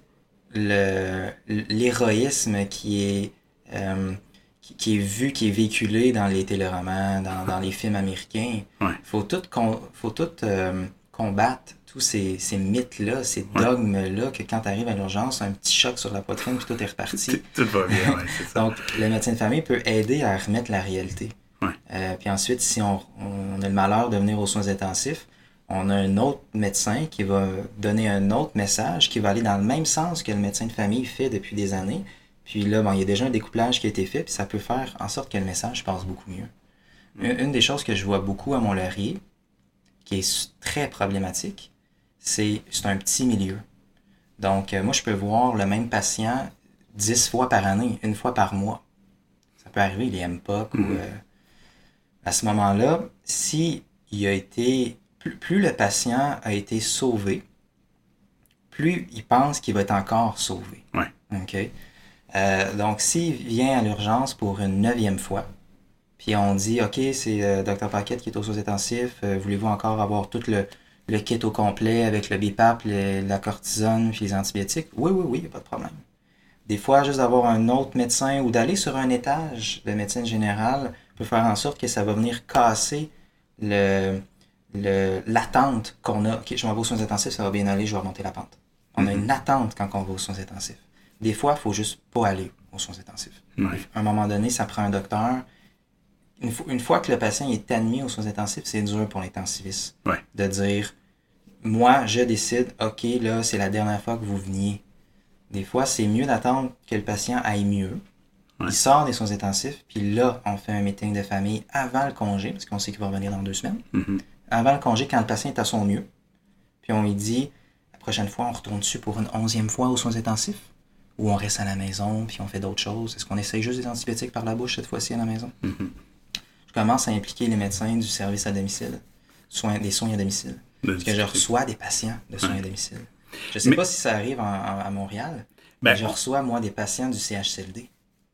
le, l'héroïsme qui est... Euh, qui est vu, qui est véhiculé dans les téléromans, dans, dans les films américains. Il ouais. faut tout, con, faut tout euh, combattre tous ces, ces mythes-là, ces ouais. dogmes-là, que quand tu arrives à l'urgence, un petit choc sur la poitrine, puis tout est reparti. Tout va bien, ouais, c'est ça. Donc, le médecin de famille peut aider à remettre la réalité. Ouais. Euh, puis ensuite, si on, on a le malheur de venir aux soins intensifs, on a un autre médecin qui va donner un autre message, qui va aller dans le même sens que le médecin de famille fait depuis des années. Puis là, bon, il y a déjà un découplage qui a été fait, puis ça peut faire en sorte que le message passe beaucoup mieux. Mmh. Une, une des choses que je vois beaucoup à Mont-Laurier, qui est très problématique, c'est, c'est un petit milieu. Donc, euh, moi, je peux voir le même patient dix fois par année, une fois par mois. Ça peut arriver, il est M P O C. Mmh. Ou, euh, à ce moment-là, si il a été... Plus, plus le patient a été sauvé, plus il pense qu'il va être encore sauvé. Ouais. OK? Euh, donc, s'il vient à l'urgence pour une neuvième fois, puis on dit, OK, c'est euh, docteur Paquette qui est aux soins intensifs, euh, voulez-vous encore avoir tout le, le kit au complet avec le B P A P, le, la cortisone, puis les antibiotiques? Oui, oui, oui, il n'y a pas de problème. Des fois, juste d'avoir un autre médecin ou d'aller sur un étage de médecine générale peut faire en sorte que ça va venir casser le, le, l'attente qu'on a. OK, je m'en vais aux soins intensifs, ça va bien aller, je vais remonter la pente. On mm-hmm. a une attente quand on va aux soins intensifs. Des fois, il faut juste pas aller aux soins intensifs. Ouais. À un moment donné, ça prend un docteur. Une, fo- une fois que le patient est admis aux soins intensifs, c'est dur pour l'intensiviste ouais. de dire, moi, je décide, OK, là, c'est la dernière fois que vous veniez. Des fois, c'est mieux d'attendre que le patient aille mieux. Ouais. Il sort des soins intensifs, puis là, on fait un meeting de famille avant le congé, parce qu'on sait qu'il va revenir dans deux semaines. Mm-hmm. Avant le congé, quand le patient est à son mieux, puis on lui dit, la prochaine fois, on retourne dessus pour une onzième fois aux soins intensifs, ou on reste à la maison, puis on fait d'autres choses. Est-ce qu'on essaye juste des antibiotiques par la bouche cette fois-ci à la maison? Mm-hmm. Je commence à impliquer les médecins du service à domicile, soins, des soins à domicile. De parce que je reçois des patients de soins ouais. à domicile. Je ne sais mais, pas si ça arrive en, en, à Montréal, ben, mais je reçois, moi, des patients du C H C L D.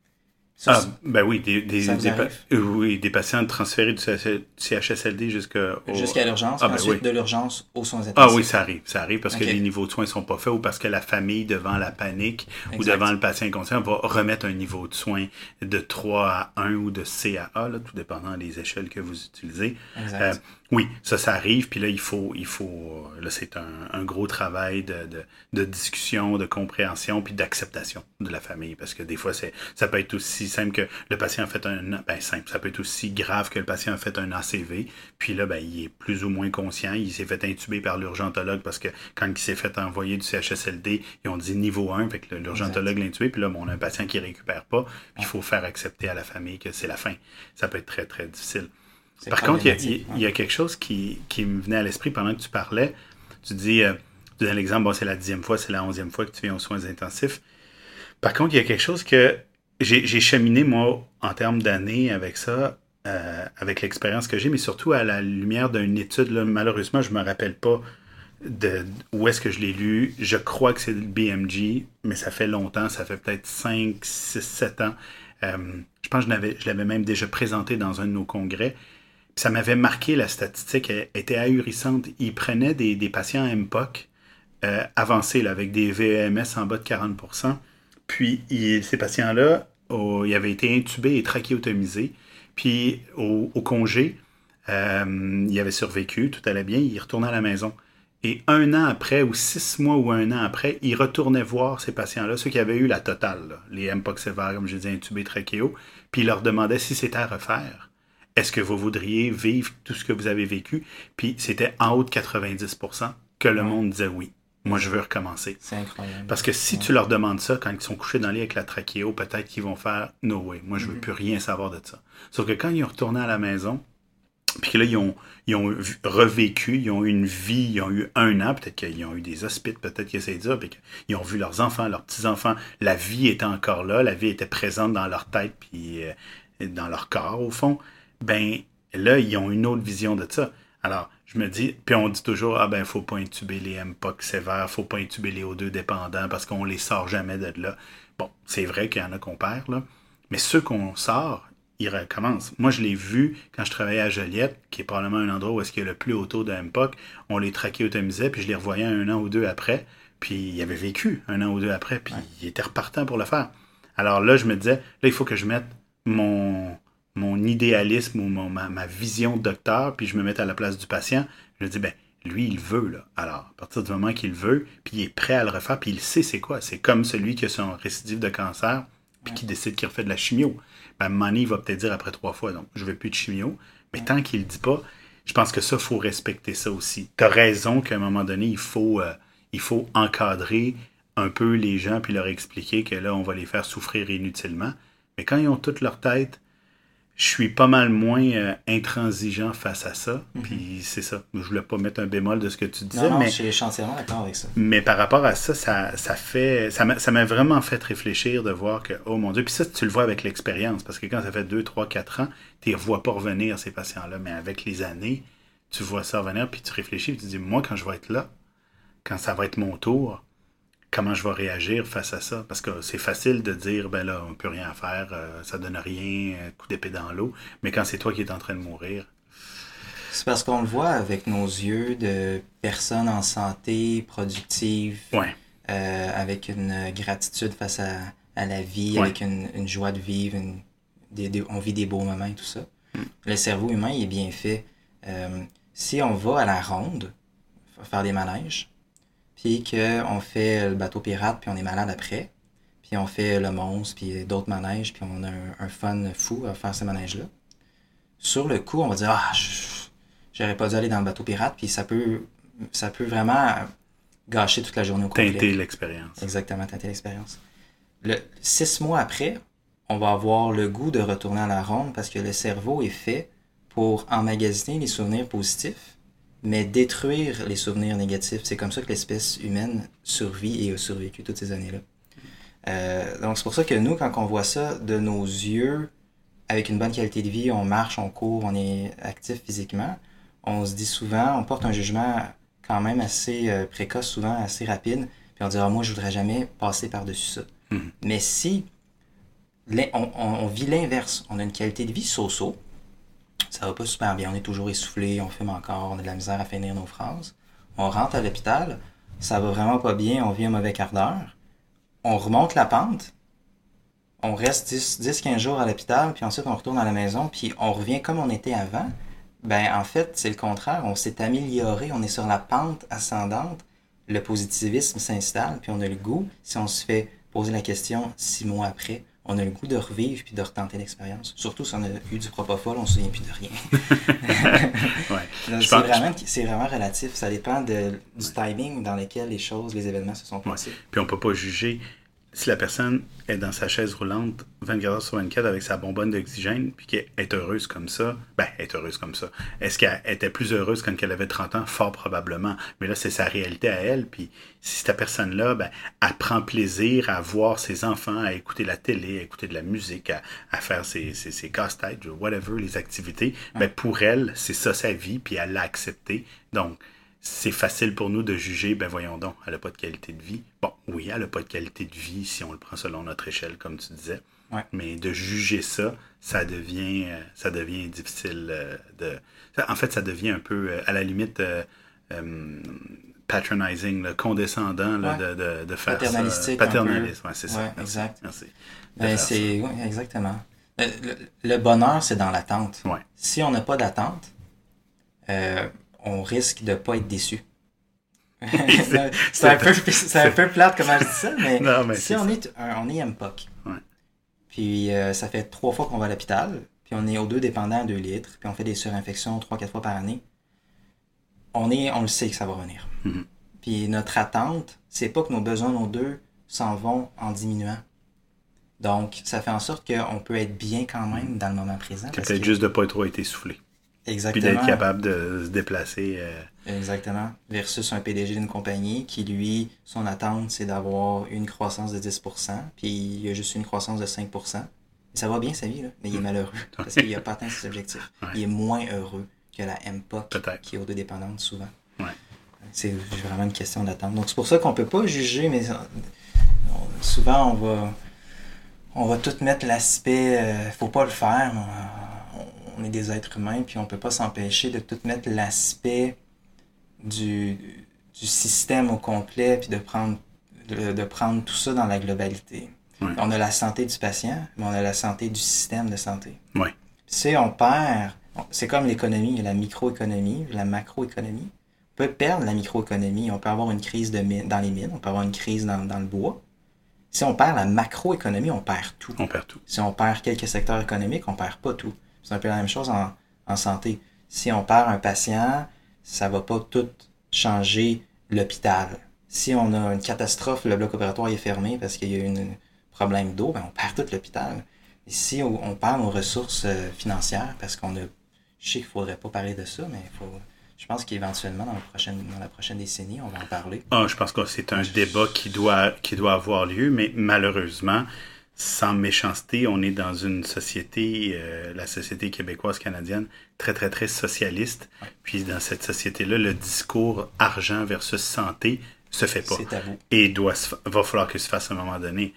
Ça, ah, ben oui, des, des, des, pa- euh, oui, des patients transférés du C H S L D jusqu'à... Au... Jusqu'à l'urgence, ah, ben ensuite oui. de l'urgence aux soins intensifs. Ah oui, ça arrive, ça arrive parce okay. que les niveaux de soins ne sont pas faits ou parce que la famille, devant la panique exact. Ou devant le patient inconscient, va remettre un niveau de soins de trois à un ou de C à A, là, tout dépendant des échelles que vous utilisez. Euh, oui, ça, ça arrive, puis là, il faut... Il faut là, c'est un, un gros travail de, de, de discussion, de compréhension, puis d'acceptation de la famille, parce que des fois, c'est, ça peut être aussi simple que le patient a fait un... Ben, simple, ça peut être aussi grave que le patient a fait un A C V, puis là, ben, il est plus ou moins conscient, il s'est fait intuber par l'urgentologue, parce que quand il s'est fait envoyer du C H S L D, ils ont dit niveau un, fait que l'urgentologue l'a intubé, puis là, bon, on a un patient qui récupère pas, puis il faut faire accepter à la famille que c'est la fin. Ça peut être très, très difficile. C'est Par contre, il y, a, il, il y a quelque chose qui, qui me venait à l'esprit pendant que tu parlais. Tu dis, euh, tu donnes l'exemple, bon, c'est la dixième fois, c'est la onzième fois que tu viens aux soins intensifs. Par contre, il y a quelque chose que j'ai, j'ai cheminé, moi, en termes d'années avec ça, euh, avec l'expérience que j'ai, mais surtout à la lumière d'une étude. Là, malheureusement, je ne me rappelle pas de où est-ce que je l'ai lu. Je crois que c'est le B M G, mais ça fait longtemps, ça fait peut-être cinq, six, sept ans. Euh, je pense que je l'avais, je l'avais même déjà présenté dans un de nos congrès. Ça m'avait marqué, la statistique, elle était ahurissante. Ils prenaient des, des patients M P O C euh, avancés, là, avec des V E M S en bas de quarante pour cent. Puis, ils, ces patients-là, oh, ils avaient été intubés et trachéotomisés. Puis, au, au congé, euh, ils avaient survécu, tout allait bien, ils retournaient à la maison. Et un an après, ou six mois ou un an après, ils retournaient voir ces patients-là, ceux qui avaient eu la totale, là, les M P O C sévères, comme je disais, intubés, trachéo, puis ils leur demandaient si c'était à refaire. Est-ce que vous voudriez vivre tout ce que vous avez vécu? Puis c'était en haut de quatre-vingt-dix pour cent que le ouais. monde disait oui. Moi, je veux recommencer. C'est incroyable. Parce que si ouais. tu leur demandes ça, quand ils sont couchés dans le lit avec la trachéo, peut-être qu'ils vont faire « no way, moi, je veux mm-hmm. plus rien savoir de ça ». Sauf que quand ils ont retourné à la maison, puis que là, ils ont, ils ont revécu, ils ont eu une vie, ils ont eu un an, peut-être qu'ils ont eu des hospices, peut-être qu'ils essaient de dire, puis qu'ils ont vu leurs enfants, leurs petits-enfants, la vie était encore là, la vie était présente dans leur tête, puis euh, dans leur corps, au fond. Ben là, ils ont une autre vision de ça. Alors, je me dis, puis on dit toujours, ah ben, faut pas intuber les M P O C sévères, faut pas intuber les O deux dépendants parce qu'on les sort jamais de là. Bon, c'est vrai qu'il y en a qu'on perd, là, mais ceux qu'on sort, ils recommencent. Moi, je l'ai vu quand je travaillais à Joliette, qui est probablement un endroit où est-ce qu'il y a le plus haut taux de M P O C, on les trachéotomisait, puis je les revoyais un an ou deux après, puis ils avaient vécu un an ou deux après, puis ouais. ils étaient repartants pour le faire. Alors là, je me disais, là, il faut que je mette mon... mon idéalisme ou mon, ma, ma vision de docteur, puis je me mets à la place du patient, je me dis, ben, lui, il veut, là. Alors, à partir du moment qu'il veut, puis il est prêt à le refaire, puis il sait c'est quoi. C'est comme celui qui a son récidive de cancer, puis qui décide qu'il refait de la chimio. Ben, à un moment donné, il va peut-être dire après trois fois, donc, je veux plus de chimio. Mais tant qu'il le dit pas, je pense que ça, il faut respecter ça aussi. Tu as raison qu'à un moment donné, il faut, euh, il faut encadrer un peu les gens, puis leur expliquer que là, on va les faire souffrir inutilement. Mais quand ils ont toute leur tête, je suis pas mal moins euh, intransigeant face à ça. Mm-hmm. Puis c'est ça. Je voulais pas mettre un bémol de ce que tu disais. Non, non, mais je suis entièrement d'accord avec ça. Mais par rapport à ça, ça, ça fait. Ça m'a, ça m'a vraiment fait réfléchir de voir que, oh mon Dieu, puis ça, tu le vois avec l'expérience. Parce que quand ça fait deux, trois, quatre ans, tu ne revois pas revenir, ces patients-là. Mais avec les années, tu vois ça revenir, puis tu réfléchis, puis tu dis, moi, quand je vais être là, quand ça va être mon tour, comment je vais réagir face à ça? Parce que c'est facile de dire, ben là, on peut rien faire, euh, ça donne rien, un coup d'épée dans l'eau. Mais quand c'est toi qui es en train de mourir... C'est parce qu'on le voit avec nos yeux de personnes en santé, productives, ouais. euh, avec une gratitude face à, à la vie, ouais. avec une, une joie de vivre, une, des, des, on vit des beaux moments et tout ça. Mm. Le cerveau humain, il est bien fait. Euh, si on va à la ronde, faire des manèges, puis qu'on fait le bateau pirate, puis on est malade après, puis on fait le monstre, puis d'autres manèges, puis on a un, un fun fou à faire ces manèges-là. Sur le coup, on va dire « Ah, j'aurais pas dû aller dans le bateau pirate », puis ça peut, ça peut vraiment gâcher toute la journée au complet. Teinter l'expérience. Exactement, teinter l'expérience. Le, six mois après, on va avoir le goût de retourner à la ronde parce que le cerveau est fait pour emmagasiner les souvenirs positifs, mais détruire les souvenirs négatifs. C'est comme ça que l'espèce humaine survit et a survécu toutes ces années-là. Euh, donc c'est pour ça que nous, quand on voit ça de nos yeux, avec une bonne qualité de vie, on marche, on court, on est actif physiquement, on se dit souvent, on porte un jugement quand même assez euh, précoce, souvent assez rapide, puis on dit « Ah, moi, je voudrais jamais passer par-dessus ça. Mm-hmm. » Mais si on, on, on vit l'inverse, on a une qualité de vie so-so, ça va pas super bien, on est toujours essoufflé, on fume encore, on a de la misère à finir nos phrases. On rentre à l'hôpital, ça va vraiment pas bien, on vit un mauvais quart d'heure. On remonte la pente, on reste dix à quinze jours à l'hôpital, puis ensuite on retourne à la maison, puis on revient comme on était avant. Ben en fait, c'est le contraire, on s'est amélioré, on est sur la pente ascendante, le positivisme s'installe, puis on a le goût, si on se fait poser la question six mois après, on a le goût de revivre puis de retenter l'expérience. Surtout si on a eu du propofol, on ne se souvient plus de rien. ouais. Donc, c'est, pense... vraiment, c'est vraiment relatif. Ça dépend de, du ouais. timing dans lequel les choses, les événements se sont passés. Ouais. Puis on ne peut pas juger si la personne est dans sa chaise roulante vingt-quatre heures sur vingt-quatre avec sa bonbonne d'oxygène puis qu'elle est heureuse comme ça. Ben, elle est heureuse comme ça. Est-ce qu'elle était plus heureuse quand elle avait trente ans? Fort probablement. Mais là, c'est sa réalité à elle. Puis si cette personne-là, ben, elle prend plaisir à voir ses enfants, à écouter la télé, à écouter de la musique, à, à faire ses, ses, ses casse-têtes, whatever, les activités, ouais. ben, pour elle, c'est ça sa vie, puis elle l'a accepté. Donc, c'est facile pour nous de juger, ben voyons donc, elle n'a pas de qualité de vie. Bon, oui, elle n'a pas de qualité de vie si on le prend selon notre échelle, comme tu disais. Ouais. Mais de juger ça, ça devient, ça devient difficile de... En fait, ça devient un peu, à la limite, euh, euh, patronizing, là, condescendant là, ouais. de, de, de faire paternalistique ça. Paternaliste, oui, c'est ça. Ouais, merci, exact. Merci. Ben, c'est... Oui, exactement. Le, le, le bonheur, c'est dans l'attente. Ouais. Si on n'a pas d'attente, euh, on risque de ne pas être déçu. c'est, c'est, un peu, c'est un peu plate comment je dis ça, mais, non, mais si on ça. est un, on est M P O C, ouais. puis euh, ça fait trois fois qu'on va à l'hôpital, puis on est aux deux dépendants à deux litres, puis on fait des surinfections trois quatre fois par année, on, est, on le sait que ça va revenir. Mm-hmm. Puis notre attente, c'est pas que nos besoins, nos deux, s'en vont en diminuant. Donc, ça fait en sorte qu'on peut être bien quand même dans le moment présent. C'est peut-être que... juste de ne pas trop être essoufflé. Exactement. Puis d'être capable de se déplacer. Euh... Exactement. Versus un P D G d'une compagnie qui, lui, son attente, c'est d'avoir une croissance de dix pour cent, puis il y a juste une croissance de cinq pour cent. Ça va bien sa vie, là, mais il est malheureux parce qu'il n'a pas atteint ses objectifs. Ouais. Il est moins heureux que la M P O C peut-être. Qui est auto-dépendante souvent. Ouais. C'est vraiment une question d'attente. Donc c'est pour ça qu'on ne peut pas juger, mais on, souvent on va, on va tout mettre l'aspect, il euh, ne faut pas le faire, mais on, on est des êtres humains, puis on ne peut pas s'empêcher de tout mettre l'aspect du, du système au complet, puis de prendre, de, de prendre tout ça dans la globalité. Ouais. On a la santé du patient, mais on a la santé du système de santé. Ouais. Si on perd, c'est comme l'économie, il y a la microéconomie, la macroéconomie. On peut perdre la microéconomie, on peut avoir une crise de mine, dans les mines, on peut avoir une crise dans, dans le bois. Si on perd la macroéconomie, on perd tout. On perd tout. Si on perd quelques secteurs économiques, on perd pas tout. C'est un peu la même chose en, en santé. Si on perd un patient, ça va pas tout changer l'hôpital. Si on a une catastrophe, le bloc opératoire est fermé parce qu'il y a eu un problème d'eau, ben on perd tout l'hôpital. Et si on, on perd nos ressources financières, parce qu'on a... Je sais qu'il faudrait pas parler de ça, mais il faut... Je pense qu'éventuellement, dans la prochaine, dans la prochaine décennie, on va en parler. Ah, je pense que c'est un débat qui doit, qui doit avoir lieu, mais malheureusement, sans méchanceté, on est dans une société, euh, la société québécoise-canadienne, très, très, très socialiste. Ouais. Puis dans cette société-là, le discours argent versus santé se fait pas. C'est tabou. Et doit se, va falloir que se fasse à un moment donné.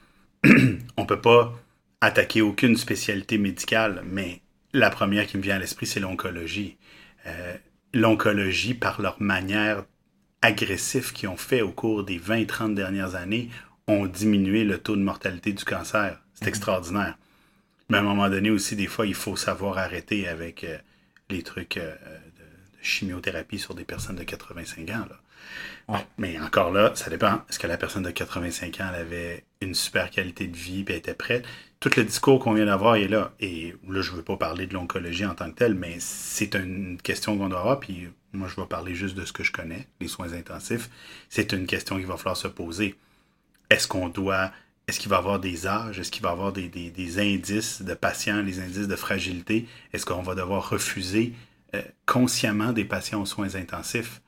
On peut pas attaquer aucune spécialité médicale, mais la première qui me vient à l'esprit, c'est l'oncologie. Euh, l'oncologie, par leur manière agressive qu'ils ont fait au cours des vingt trente dernières années, ont diminué le taux de mortalité du cancer. C'est mm-hmm. extraordinaire. Mais à un moment donné aussi, des fois, il faut savoir arrêter avec euh, les trucs euh, de, de chimiothérapie sur des personnes de quatre-vingt-cinq ans. Là. Ouais. Mais encore là, ça dépend. Est-ce que la personne de quatre-vingt-cinq ans elle avait une super qualité de vie et était prête? Tout le discours qu'on vient d'avoir est là. Et là, je ne veux pas parler de l'oncologie en tant que telle, mais c'est une question qu'on doit avoir. Puis moi, je vais parler juste de ce que je connais, les soins intensifs. C'est une question qu'il va falloir se poser. Est-ce qu'on doit... Est-ce qu'il va y avoir des âges? Est-ce qu'il va y avoir des, des, des indices de patients, les indices de fragilité? Est-ce qu'on va devoir refuser euh, consciemment des patients aux soins intensifs?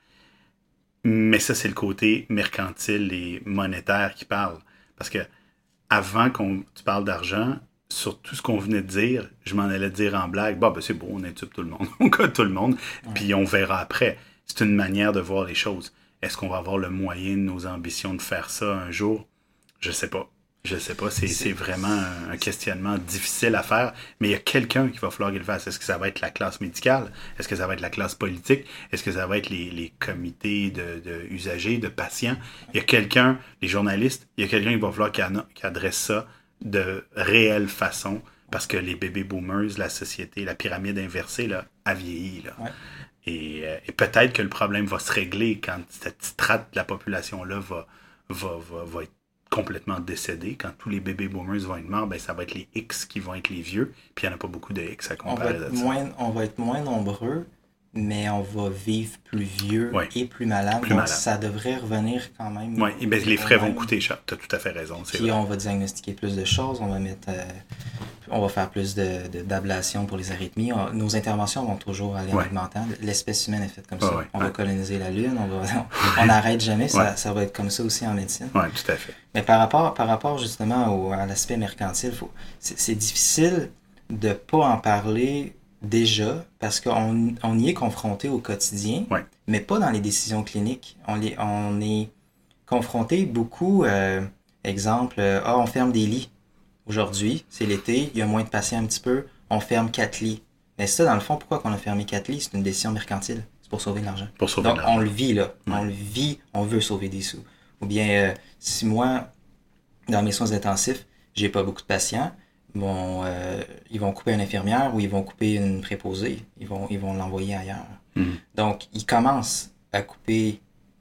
Mais ça, c'est le côté mercantile et monétaire qui parle. Parce que avant qu'on tu parles d'argent, sur tout ce qu'on venait de dire, je m'en allais dire en blague, bah, ben c'est beau, on intube tout le monde, on code tout le monde, ouais. Puis on verra après. C'est une manière de voir les choses. Est-ce qu'on va avoir le moyen de nos ambitions de faire ça un jour? Je sais pas. Je sais pas, c'est, c'est... c'est vraiment un questionnement difficile à faire, mais il y a quelqu'un qui va falloir qu'il le fasse. Est-ce que ça va être la classe médicale? Est-ce que ça va être la classe politique? Est-ce que ça va être les, les comités de, de usagers, de patients? Il y a quelqu'un, les journalistes, il y a quelqu'un qui va falloir qui, an- qui adresse ça de réelle façon, parce que les baby boomers, la société, la pyramide inversée, là, a vieilli. Là. Ouais. Et, euh, et peut-être que le problème va se régler quand cette strate de la population-là va, va, va, va être complètement décédés. Quand tous les baby boomers vont être morts, ben ça va être les X qui vont être les vieux, puis il n'y en a pas beaucoup de X à comparer. On va être, moins, on va être moins nombreux, mais on va vivre plus vieux ouais. et plus malade. Plus donc malade. Ça devrait revenir quand même. Oui, ben, les frais vont coûter cher. Tu as tout à fait raison. C'est puis vrai. On va diagnostiquer plus de choses, on va mettre... Euh, on va faire plus de, de, d'ablation pour les arythmies. On, nos interventions vont toujours aller en ouais. augmentant. L'espèce humaine est faite comme ouais, ça. Ouais, on ouais. va coloniser la Lune, on va, on n'arrête jamais. Ça, ouais. ça va être comme ça aussi en médecine. Oui, tout à fait. Mais par rapport, par rapport justement au, à l'aspect mercantile, faut, c'est, c'est difficile de ne pas en parler déjà parce qu'on on y est confronté au quotidien, ouais. mais pas dans les décisions cliniques. On, les, on est confronté beaucoup, euh, exemple, euh, ah, on ferme des lits. Aujourd'hui, c'est l'été, il y a moins de patients un petit peu, on ferme quatre lits. Mais ça, dans le fond, pourquoi qu'on a fermé quatre lits? C'est une décision mercantile. C'est pour sauver de l'argent. Pour sauver Donc, de l'argent. on le vit, là. Ouais. On le vit, on veut sauver des sous. Ou bien, euh, si moi, dans mes soins intensifs, j'ai pas beaucoup de patients, bon, euh, ils vont couper une infirmière ou ils vont couper une préposée. Ils vont, ils vont l'envoyer ailleurs. Mm. Donc, ils commencent à couper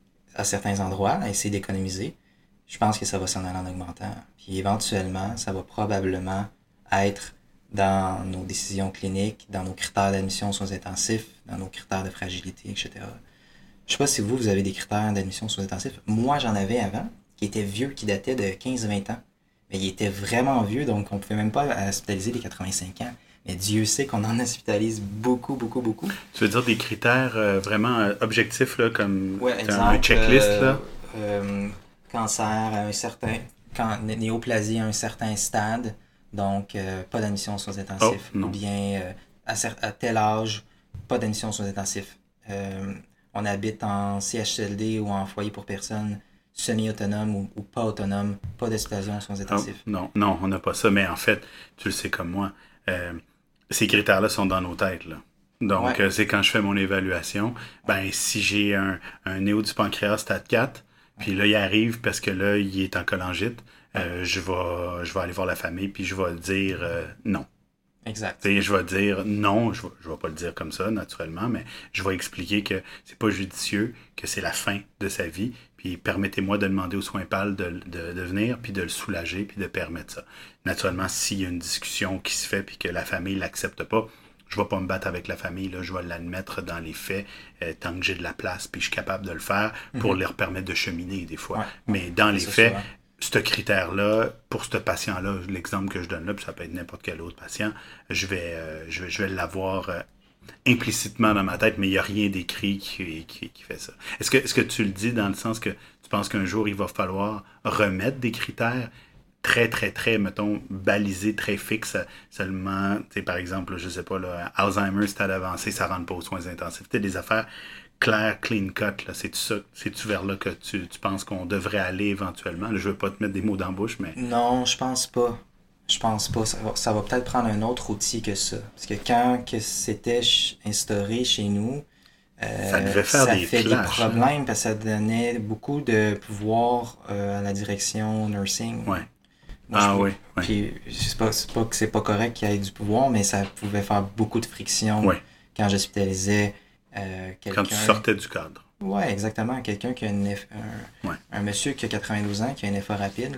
à certains endroits, à essayer d'économiser. Je pense que ça va s'en aller en augmentant. Puis éventuellement, ça va probablement être dans nos décisions cliniques, dans nos critères d'admission aux soins intensifs, dans nos critères de fragilité, et cetera. Je sais pas si vous, vous avez des critères d'admission aux soins intensifs. Moi, j'en avais avant, qui étaient vieux, qui dataient de quinze à vingt ans. Mais ils étaient vraiment vieux, donc on ne pouvait même pas hospitaliser les quatre-vingt-cinq ans. Mais Dieu sait qu'on en hospitalise beaucoup, beaucoup, beaucoup. Tu veux dire des critères euh, vraiment euh, objectifs, là, comme ouais, exemple, un checklist, euh, là? Euh, cancer à un certain... Quand, néoplasie à un certain stade, donc euh, pas d'admission aux soins intensifs. Oh, ou bien euh, à, cer- à tel âge, pas d'admission aux soins intensifs. Euh, on habite en C H S L D ou en foyer pour personnes semi-autonome ou, ou pas autonome, pas d'hospitalisation aux soins intensifs. Oh, non, non, on n'a pas ça, mais en fait, tu le sais comme moi, euh, ces critères-là sont dans nos têtes, là. Donc, ouais. euh, c'est quand je fais mon évaluation, ben si j'ai un, un néo du pancréas stade quatre, puis là, il arrive parce que là, il est en cholangite. Euh, je vais je vais aller voir la famille, puis je vais dire euh, non. Exact. T'sais, je vais dire non, je vais, je vais pas le dire comme ça, naturellement, mais je vais expliquer que c'est pas judicieux, que c'est la fin de sa vie, puis permettez-moi de demander aux soins P A L de, de, de venir, puis de le soulager, puis de permettre ça. Naturellement, s'il y a une discussion qui se fait, puis que la famille l'accepte pas, je ne vais pas me battre avec la famille, là, je vais l'admettre dans les faits, euh, tant que j'ai de la place, puis je suis capable de le faire pour mm-hmm. leur permettre de cheminer des fois. Ouais. Mais dans les faits, ce critère-là, pour ce patient-là, l'exemple que je donne là, puis ça peut être n'importe quel autre patient, je vais, euh, je vais, je vais l'avoir euh, implicitement dans ma tête, mais il n'y a rien d'écrit qui, qui, qui fait ça. Est-ce que, est-ce que tu le dis dans le sens que tu penses qu'un jour, il va falloir remettre des critères très, très, très, mettons, balisé, très fixe, seulement, tu sais, par exemple, je sais pas, là, Alzheimer, stade avancé, ça rentre pas aux soins intensifs. Tu sais, des affaires clair, clean cut. Là. C'est-tu ça, c'est-tu vers là que tu, tu penses qu'on devrait aller éventuellement? Là, je veux pas te mettre des mots dans la bouche, mais... Non, je pense pas. Je pense pas. Ça va, ça va peut-être prendre un autre outil que ça. Parce que quand que c'était ch- instauré chez nous, euh, ça devait faire ça des fait flashs, des problèmes parce que ça donnait beaucoup de pouvoir euh, à la direction nursing. Ouais. Moi, ah je, oui, oui. Puis, c'est pas, c'est pas que c'est pas correct qu'il y ait du pouvoir, mais ça pouvait faire beaucoup de friction Oui. quand j'hospitalisais euh, quelqu'un. Quand tu sortais du cadre. Oui, exactement. Quelqu'un qui a une eff- un, Ouais. un monsieur qui a quatre-vingt-douze ans, qui a un effort rapide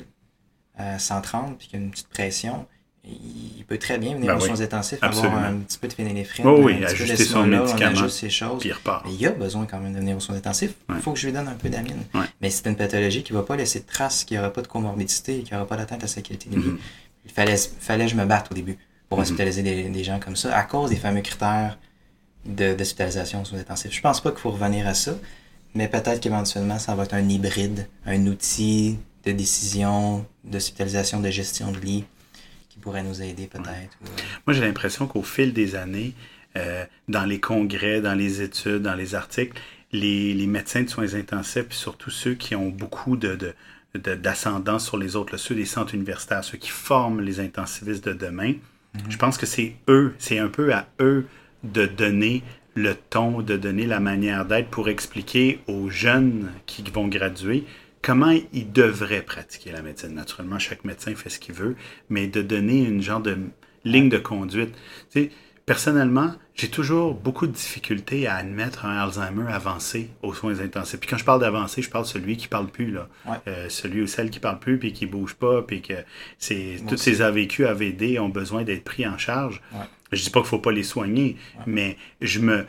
à cent trente, puis qui a une petite pression, il, il peut très bien venir Ben aux oui, soins intensifs, absolument. avoir un petit peu de phényléphrine, Oh oui, un petit peu de ajuster son Simola, on médicament, ajuste ces choses. Puis il repart. Mais il a besoin quand même de venir aux soins intensifs. Il Ouais. faut que je lui donne un peu d'amine. Ouais. Mais c'est une pathologie qui ne va pas laisser de traces, qui n'aura pas de comorbidité, qui n'aura pas d'atteinte à sa qualité de vie. Mhm. Il fallait, fallait que je me batte au début pour Mhm. hospitaliser des, des gens comme ça, à cause des fameux critères de, d'hospitalisation aux soins intensifs. Je pense pas qu'il faut revenir à ça, mais peut-être qu'éventuellement, ça va être un hybride, un outil de décision, d'hospitalisation, de gestion de lit, qui pourrait nous aider peut-être. Ouais. Ou... Moi, j'ai l'impression qu'au fil des années, euh, dans les congrès, dans les études, dans les articles, les, les médecins de soins intensifs, puis surtout ceux qui ont beaucoup de, de, de, d'ascendance sur les autres, là, ceux des centres universitaires, ceux qui forment les intensivistes de demain, mm-hmm. je pense que c'est eux, c'est un peu à eux de donner le ton, de donner la manière d'être pour expliquer aux jeunes qui vont graduer comment ils devraient pratiquer la médecine. Naturellement, chaque médecin fait ce qu'il veut, mais de donner une genre de ligne de conduite. Tu sais, personnellement, j'ai toujours beaucoup de difficultés à admettre un Alzheimer avancé aux soins intensifs. Puis quand je parle d'avancé, je parle de celui qui parle plus, là. Ouais. Euh, celui ou celle qui parle plus, puis qui bouge pas, puis que c'est, Moi tous aussi. ces A V Q, A V D ont besoin d'être pris en charge. Ouais. Je dis pas qu'il faut pas les soigner, Ouais. mais je me...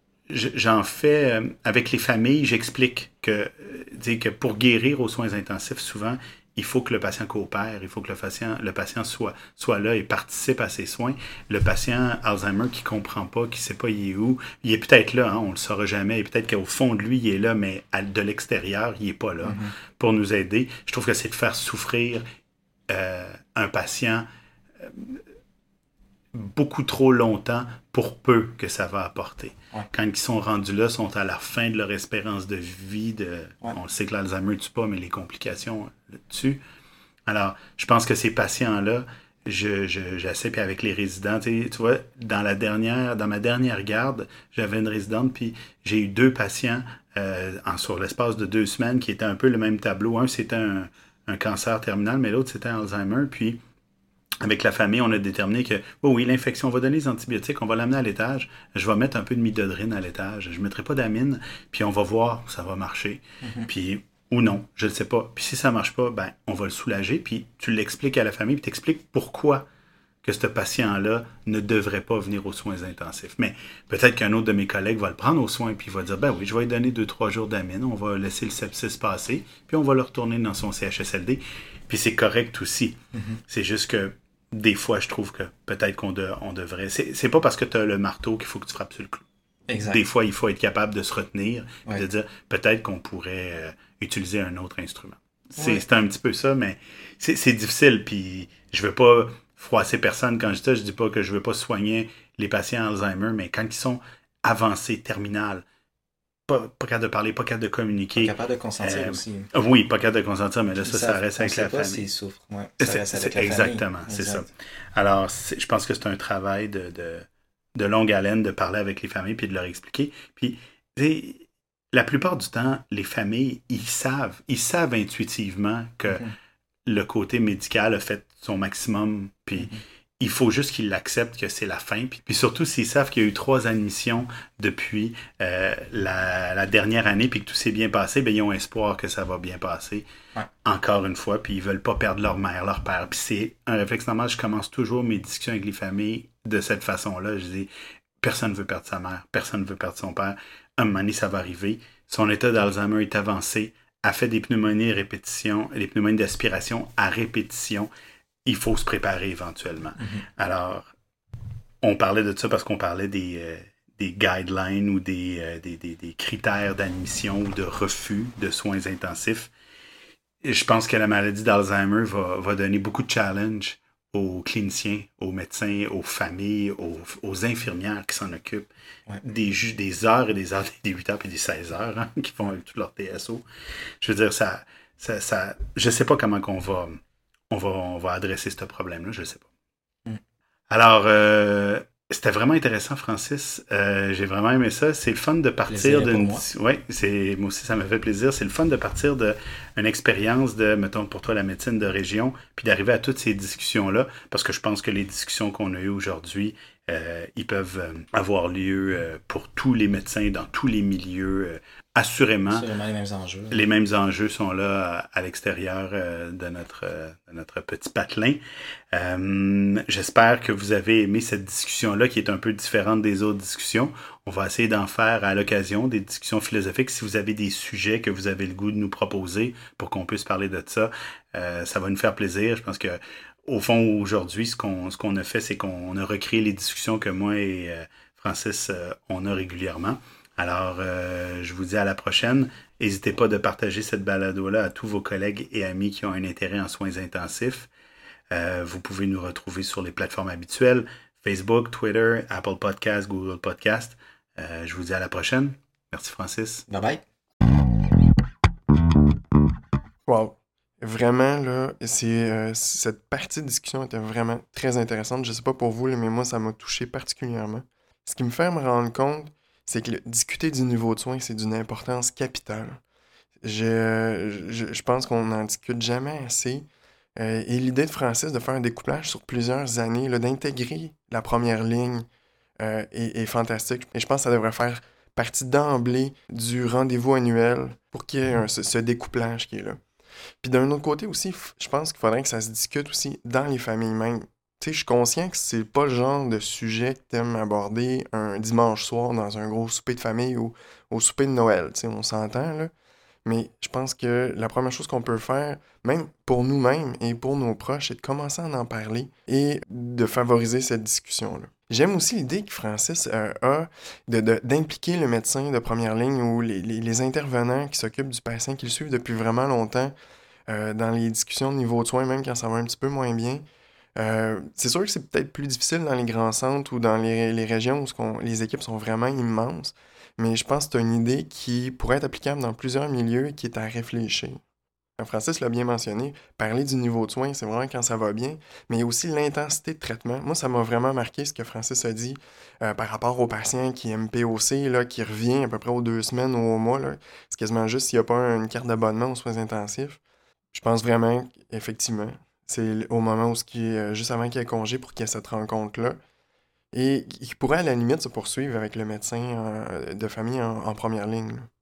J'en fais euh, avec les familles, j'explique que, euh, que pour guérir aux soins intensifs, souvent, il faut que le patient coopère, il faut que le patient, le patient soit, soit là et participe à ses soins. Le patient Alzheimer qui ne comprend pas, qui ne sait pas il est où, il est peut-être là, hein, on ne le saura jamais, et peut-être qu'au fond de lui, il est là, mais à, de l'extérieur, il n'est pas là mm-hmm. pour nous aider. Je trouve que c'est de faire souffrir euh, un patient euh, beaucoup trop longtemps pour peu que ça va apporter. Ouais. Quand ils sont rendus là, sont à la fin de leur espérance de vie. De, ouais. On le sait que l'Alzheimer ne tue pas, mais les complications le tuent. Alors, je pense que ces patients-là, je, je, j'essaie, puis avec les résidents, tu vois, dans, la dernière, dans ma dernière garde, j'avais une résidente, puis j'ai eu deux patients euh, en, sur l'espace de deux semaines qui étaient un peu le même tableau. Un, c'était un, un cancer terminal, mais l'autre, c'était un Alzheimer, puis avec la famille, on a déterminé que, oh oui, l'infection, on va donner les antibiotiques, on va l'amener à l'étage, je vais mettre un peu de midodrine à l'étage, je ne mettrai pas d'amine, puis on va voir, ça va marcher. Mm-hmm. Puis, ou non, je ne sais pas. Puis si ça ne marche pas, ben, on va le soulager, puis tu l'expliques à la famille, puis tu expliques pourquoi que ce patient-là ne devrait pas venir aux soins intensifs. Mais peut-être qu'un autre de mes collègues va le prendre aux soins, puis il va dire, ben oui, je vais lui donner deux, trois jours d'amine, on va laisser le sepsis passer, puis on va le retourner dans son C H S L D. Puis c'est correct aussi. Mm-hmm. C'est juste que des fois, je trouve que peut-être qu'on de, on devrait... C'est, c'est pas parce que tu as le marteau qu'il faut que tu frappes sur le clou. Exact. Des fois, il faut être capable de se retenir et ouais. de dire peut-être qu'on pourrait euh, utiliser un autre instrument. C'est, ouais. c'est un petit peu ça, mais c'est, c'est difficile. Puis je veux pas froisser personne quand je dis ça. Je dis pas que je veux pas soigner les patients Alzheimer, mais quand ils sont avancés, terminales, Pas, pas capable de parler, pas capable de communiquer. Pas capable de consentir euh, aussi. Oui, pas capable de consentir, mais là, ça, ça, ça reste avec la pas famille. S'ils souffrent, ouais. Ça c'est, reste avec c'est, la exactement, famille. c'est exact. ça. Alors, c'est, je pense que c'est un travail de, de, de longue haleine de parler avec les familles puis de leur expliquer. Puis, la plupart du temps, les familles, ils savent, ils savent intuitivement que mm-hmm. le côté médical a fait son maximum, puis mm-hmm. il faut juste qu'ils l'acceptent que c'est la fin. Puis, puis surtout, s'ils savent qu'il y a eu trois admissions depuis euh, la, la dernière année puis que tout s'est bien passé, bien, ils ont espoir que ça va bien passer. Ouais. Encore une fois, puis ils veulent pas perdre leur mère, leur père. Puis c'est un réflexe normal. Je commence toujours mes discussions avec les familles de cette façon-là. Je dis, personne ne veut perdre sa mère, personne ne veut perdre son père. Un moment donné, ça va arriver. Son état d'Alzheimer est avancé, a fait des pneumonies à répétition, des pneumonies d'aspiration à répétition. Il faut se préparer éventuellement. Mm-hmm. Alors, on parlait de ça parce qu'on parlait des, euh, des guidelines ou des, euh, des, des, des critères d'admission ou de refus de soins intensifs. Et je pense que la maladie d'Alzheimer va, va donner beaucoup de challenges aux cliniciens, aux médecins, aux familles, aux, aux infirmières qui s'en occupent, ouais. des, ju- des heures et des heures, des huit heures et des seize heures, hein, qui font avec tout leur T S O. Je veux dire, ça, ça, ça je sais pas comment qu'on va, on va, on va adresser ce problème-là, je sais pas. Mm. Alors, euh, c'était vraiment intéressant, Francis. Euh, j'ai vraiment aimé ça. C'est le fun de partir d'une... Oui, c'est... moi aussi, ça m'a fait plaisir. C'est le fun de partir d'une expérience de, mettons, pour toi, la médecine de région, puis d'arriver à toutes ces discussions-là, parce que je pense que les discussions qu'on a eues aujourd'hui, euh, ils peuvent euh, avoir lieu euh, pour tous les médecins, dans tous les milieux, euh, assurément. Assurément les mêmes enjeux. Les mêmes enjeux sont là à, à l'extérieur euh, de, notre, euh, de notre petit patelin. Euh, j'espère que vous avez aimé cette discussion-là qui est un peu différente des autres discussions. On va essayer d'en faire à l'occasion des discussions philosophiques. Si vous avez des sujets que vous avez le goût de nous proposer pour qu'on puisse parler de ça, euh, ça va nous faire plaisir. Je pense que au fond, aujourd'hui, ce qu'on, ce qu'on a fait, c'est qu'on a recréé les discussions que moi et euh, Francis, euh, on a régulièrement. Alors, euh, je vous dis à la prochaine. N'hésitez pas de partager cette balado-là à tous vos collègues et amis qui ont un intérêt en soins intensifs. Euh, vous pouvez nous retrouver sur les plateformes habituelles, Facebook, Twitter, Apple Podcasts, Google Podcasts. Euh, je vous dis à la prochaine. Merci, Francis. Bye bye. Wow. Vraiment, là, c'est, euh, cette partie de discussion était vraiment très intéressante. Je sais pas pour vous, là, mais moi, ça m'a touché particulièrement. Ce qui me fait me rendre compte, c'est que le, discuter du niveau de soins, c'est d'une importance capitale. Je, je, je pense qu'on n'en discute jamais assez. Euh, et l'idée de Francis de faire un découplage sur plusieurs années, là, d'intégrer la première ligne euh, est, est fantastique. Et je pense que ça devrait faire partie d'emblée du rendez-vous annuel pour qu'il y ait un, ce, ce découplage qui est là. Puis d'un autre côté aussi, je pense qu'il faudrait que ça se discute aussi dans les familles mêmes. Tu sais, je suis conscient que c'est pas le genre de sujet que t'aimes aborder un dimanche soir dans un gros souper de famille ou au souper de Noël, tu sais, on s'entend, là. Mais je pense que la première chose qu'on peut faire, même pour nous-mêmes et pour nos proches, c'est de commencer à en parler et de favoriser cette discussion-là. J'aime aussi l'idée que Francis euh, a de, de, d'impliquer le médecin de première ligne ou les, les, les intervenants qui s'occupent du patient, qui le suivent depuis vraiment longtemps euh, dans les discussions de niveau de soins, même quand ça va un petit peu moins bien. Euh, c'est sûr que c'est peut-être plus difficile dans les grands centres ou dans les, les régions où les équipes sont vraiment immenses, mais je pense que c'est une idée qui pourrait être applicable dans plusieurs milieux et qui est à réfléchir. Francis l'a bien mentionné, parler du niveau de soins, c'est vraiment quand ça va bien, mais il y a aussi l'intensité de traitement. Moi, ça m'a vraiment marqué ce que Francis a dit euh, par rapport aux patients qui M P O C, là, qui revient à peu près aux deux semaines ou au mois. Là. C'est quasiment juste s'il n'y a pas une carte d'abonnement aux soins intensifs. Je pense vraiment qu'effectivement, c'est au moment où ce qui est euh, juste avant qu'il y ait congé pour qu'il y ait cette rencontre-là. Et qui pourrait à la limite se poursuivre avec le médecin euh, de famille en, en première ligne. Là.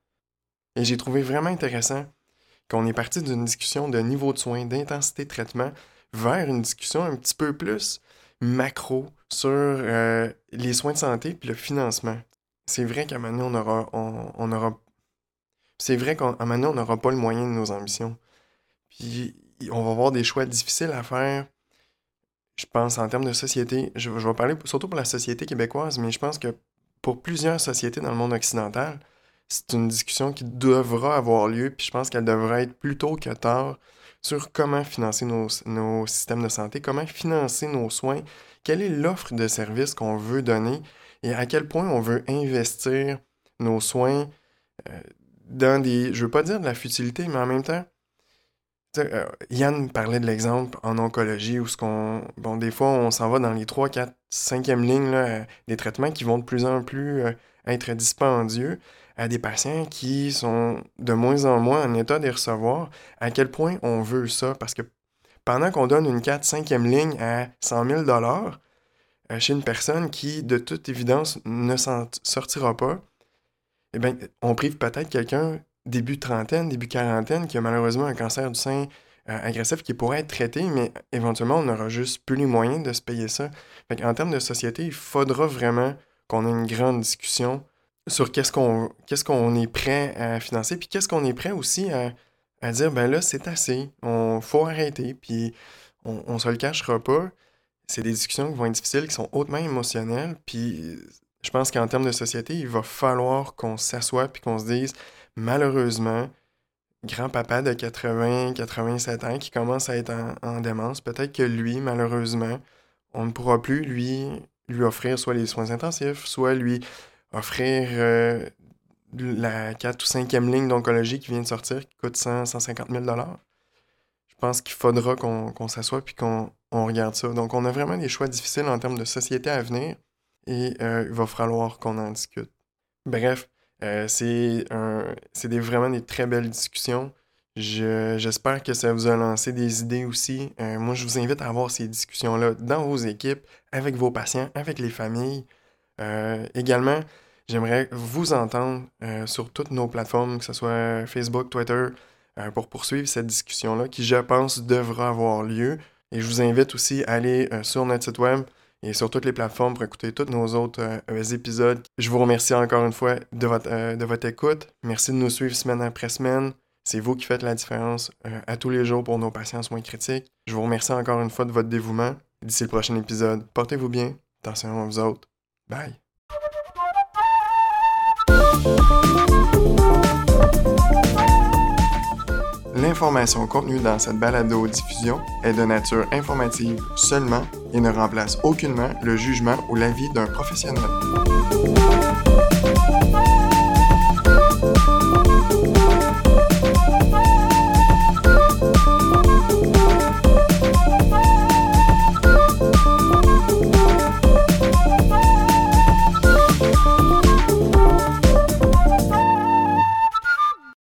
Et j'ai trouvé vraiment intéressant qu'on est parti d'une discussion de niveau de soins, d'intensité de traitement, vers une discussion un petit peu plus macro sur euh, les soins de santé et le financement. C'est vrai qu'à un moment donné, on aura... On, on aura c'est vrai qu'à un moment donné, on n'aura pas le moyen de nos ambitions. Puis on va avoir des choix difficiles à faire. Je pense en termes de société, je, je vais parler surtout pour la société québécoise, mais je pense que pour plusieurs sociétés dans le monde occidental, c'est une discussion qui devra avoir lieu, puis je pense qu'elle devrait être plus tôt que tard sur comment financer nos, nos systèmes de santé, comment financer nos soins, quelle est l'offre de services qu'on veut donner et à quel point on veut investir nos soins euh, dans des, je veux pas dire de la futilité, mais en même temps, Euh, Yann parlait de l'exemple en oncologie où ce qu'on, bon, des fois, on s'en va dans les trois, quatre, cinquième lignes, là, euh, des traitements qui vont de plus en plus euh, être dispendieux à des patients qui sont de moins en moins en état de les recevoir. À quel point on veut ça? Parce que pendant qu'on donne une quatre, cinquième ligne à cent mille dollars euh, chez une personne qui, de toute évidence, ne s'en sortira pas, eh bien, on prive peut-être quelqu'un début trentaine, début quarantaine, qui a malheureusement un cancer du sein euh, agressif qui pourrait être traité, mais éventuellement, on n'aura juste plus les moyens de se payer ça. Fait en termes de société, il faudra vraiment qu'on ait une grande discussion sur qu'est-ce qu'on, qu'est-ce qu'on est prêt à financer, puis qu'est-ce qu'on est prêt aussi à, à dire, ben là, c'est assez, on faut arrêter, puis on, on se le cachera pas. C'est des discussions qui vont être difficiles, qui sont hautement émotionnelles, puis je pense qu'en termes de société, il va falloir qu'on s'assoie puis qu'on se dise, malheureusement, grand-papa de quatre-vingts, quatre-vingt-sept ans qui commence à être en, en démence. Peut-être que lui, malheureusement, on ne pourra plus lui, lui offrir soit les soins intensifs, soit lui offrir euh, la quatre ou cinquième ligne d'oncologie qui vient de sortir, qui coûte cent, cent cinquante mille dollars. Je pense qu'il faudra qu'on, qu'on s'assoie puis qu'on on regarde ça. Donc, on a vraiment des choix difficiles en termes de société à venir et euh, il va falloir qu'on en discute. Bref, euh, c'est, un, c'est des, vraiment des très belles discussions. Je, j'espère que ça vous a lancé des idées aussi. Euh, moi, je vous invite à avoir ces discussions-là dans vos équipes, avec vos patients, avec les familles. Euh, également, j'aimerais vous entendre euh, sur toutes nos plateformes, que ce soit Facebook, Twitter, euh, pour poursuivre cette discussion-là qui, je pense, devra avoir lieu. Et je vous invite aussi à aller euh, sur notre site web et sur toutes les plateformes pour écouter tous nos autres euh, épisodes. Je vous remercie encore une fois de votre, euh, de votre écoute. Merci de nous suivre semaine après semaine. C'est vous qui faites la différence euh, à tous les jours pour nos patients en soins critiques. Je vous remercie encore une fois de votre dévouement. D'ici le prochain épisode, portez-vous bien. Attention à vous autres. Bye! L'information contenue dans cette balado-diffusion est de nature informative seulement et ne remplace aucunement le jugement ou l'avis d'un professionnel.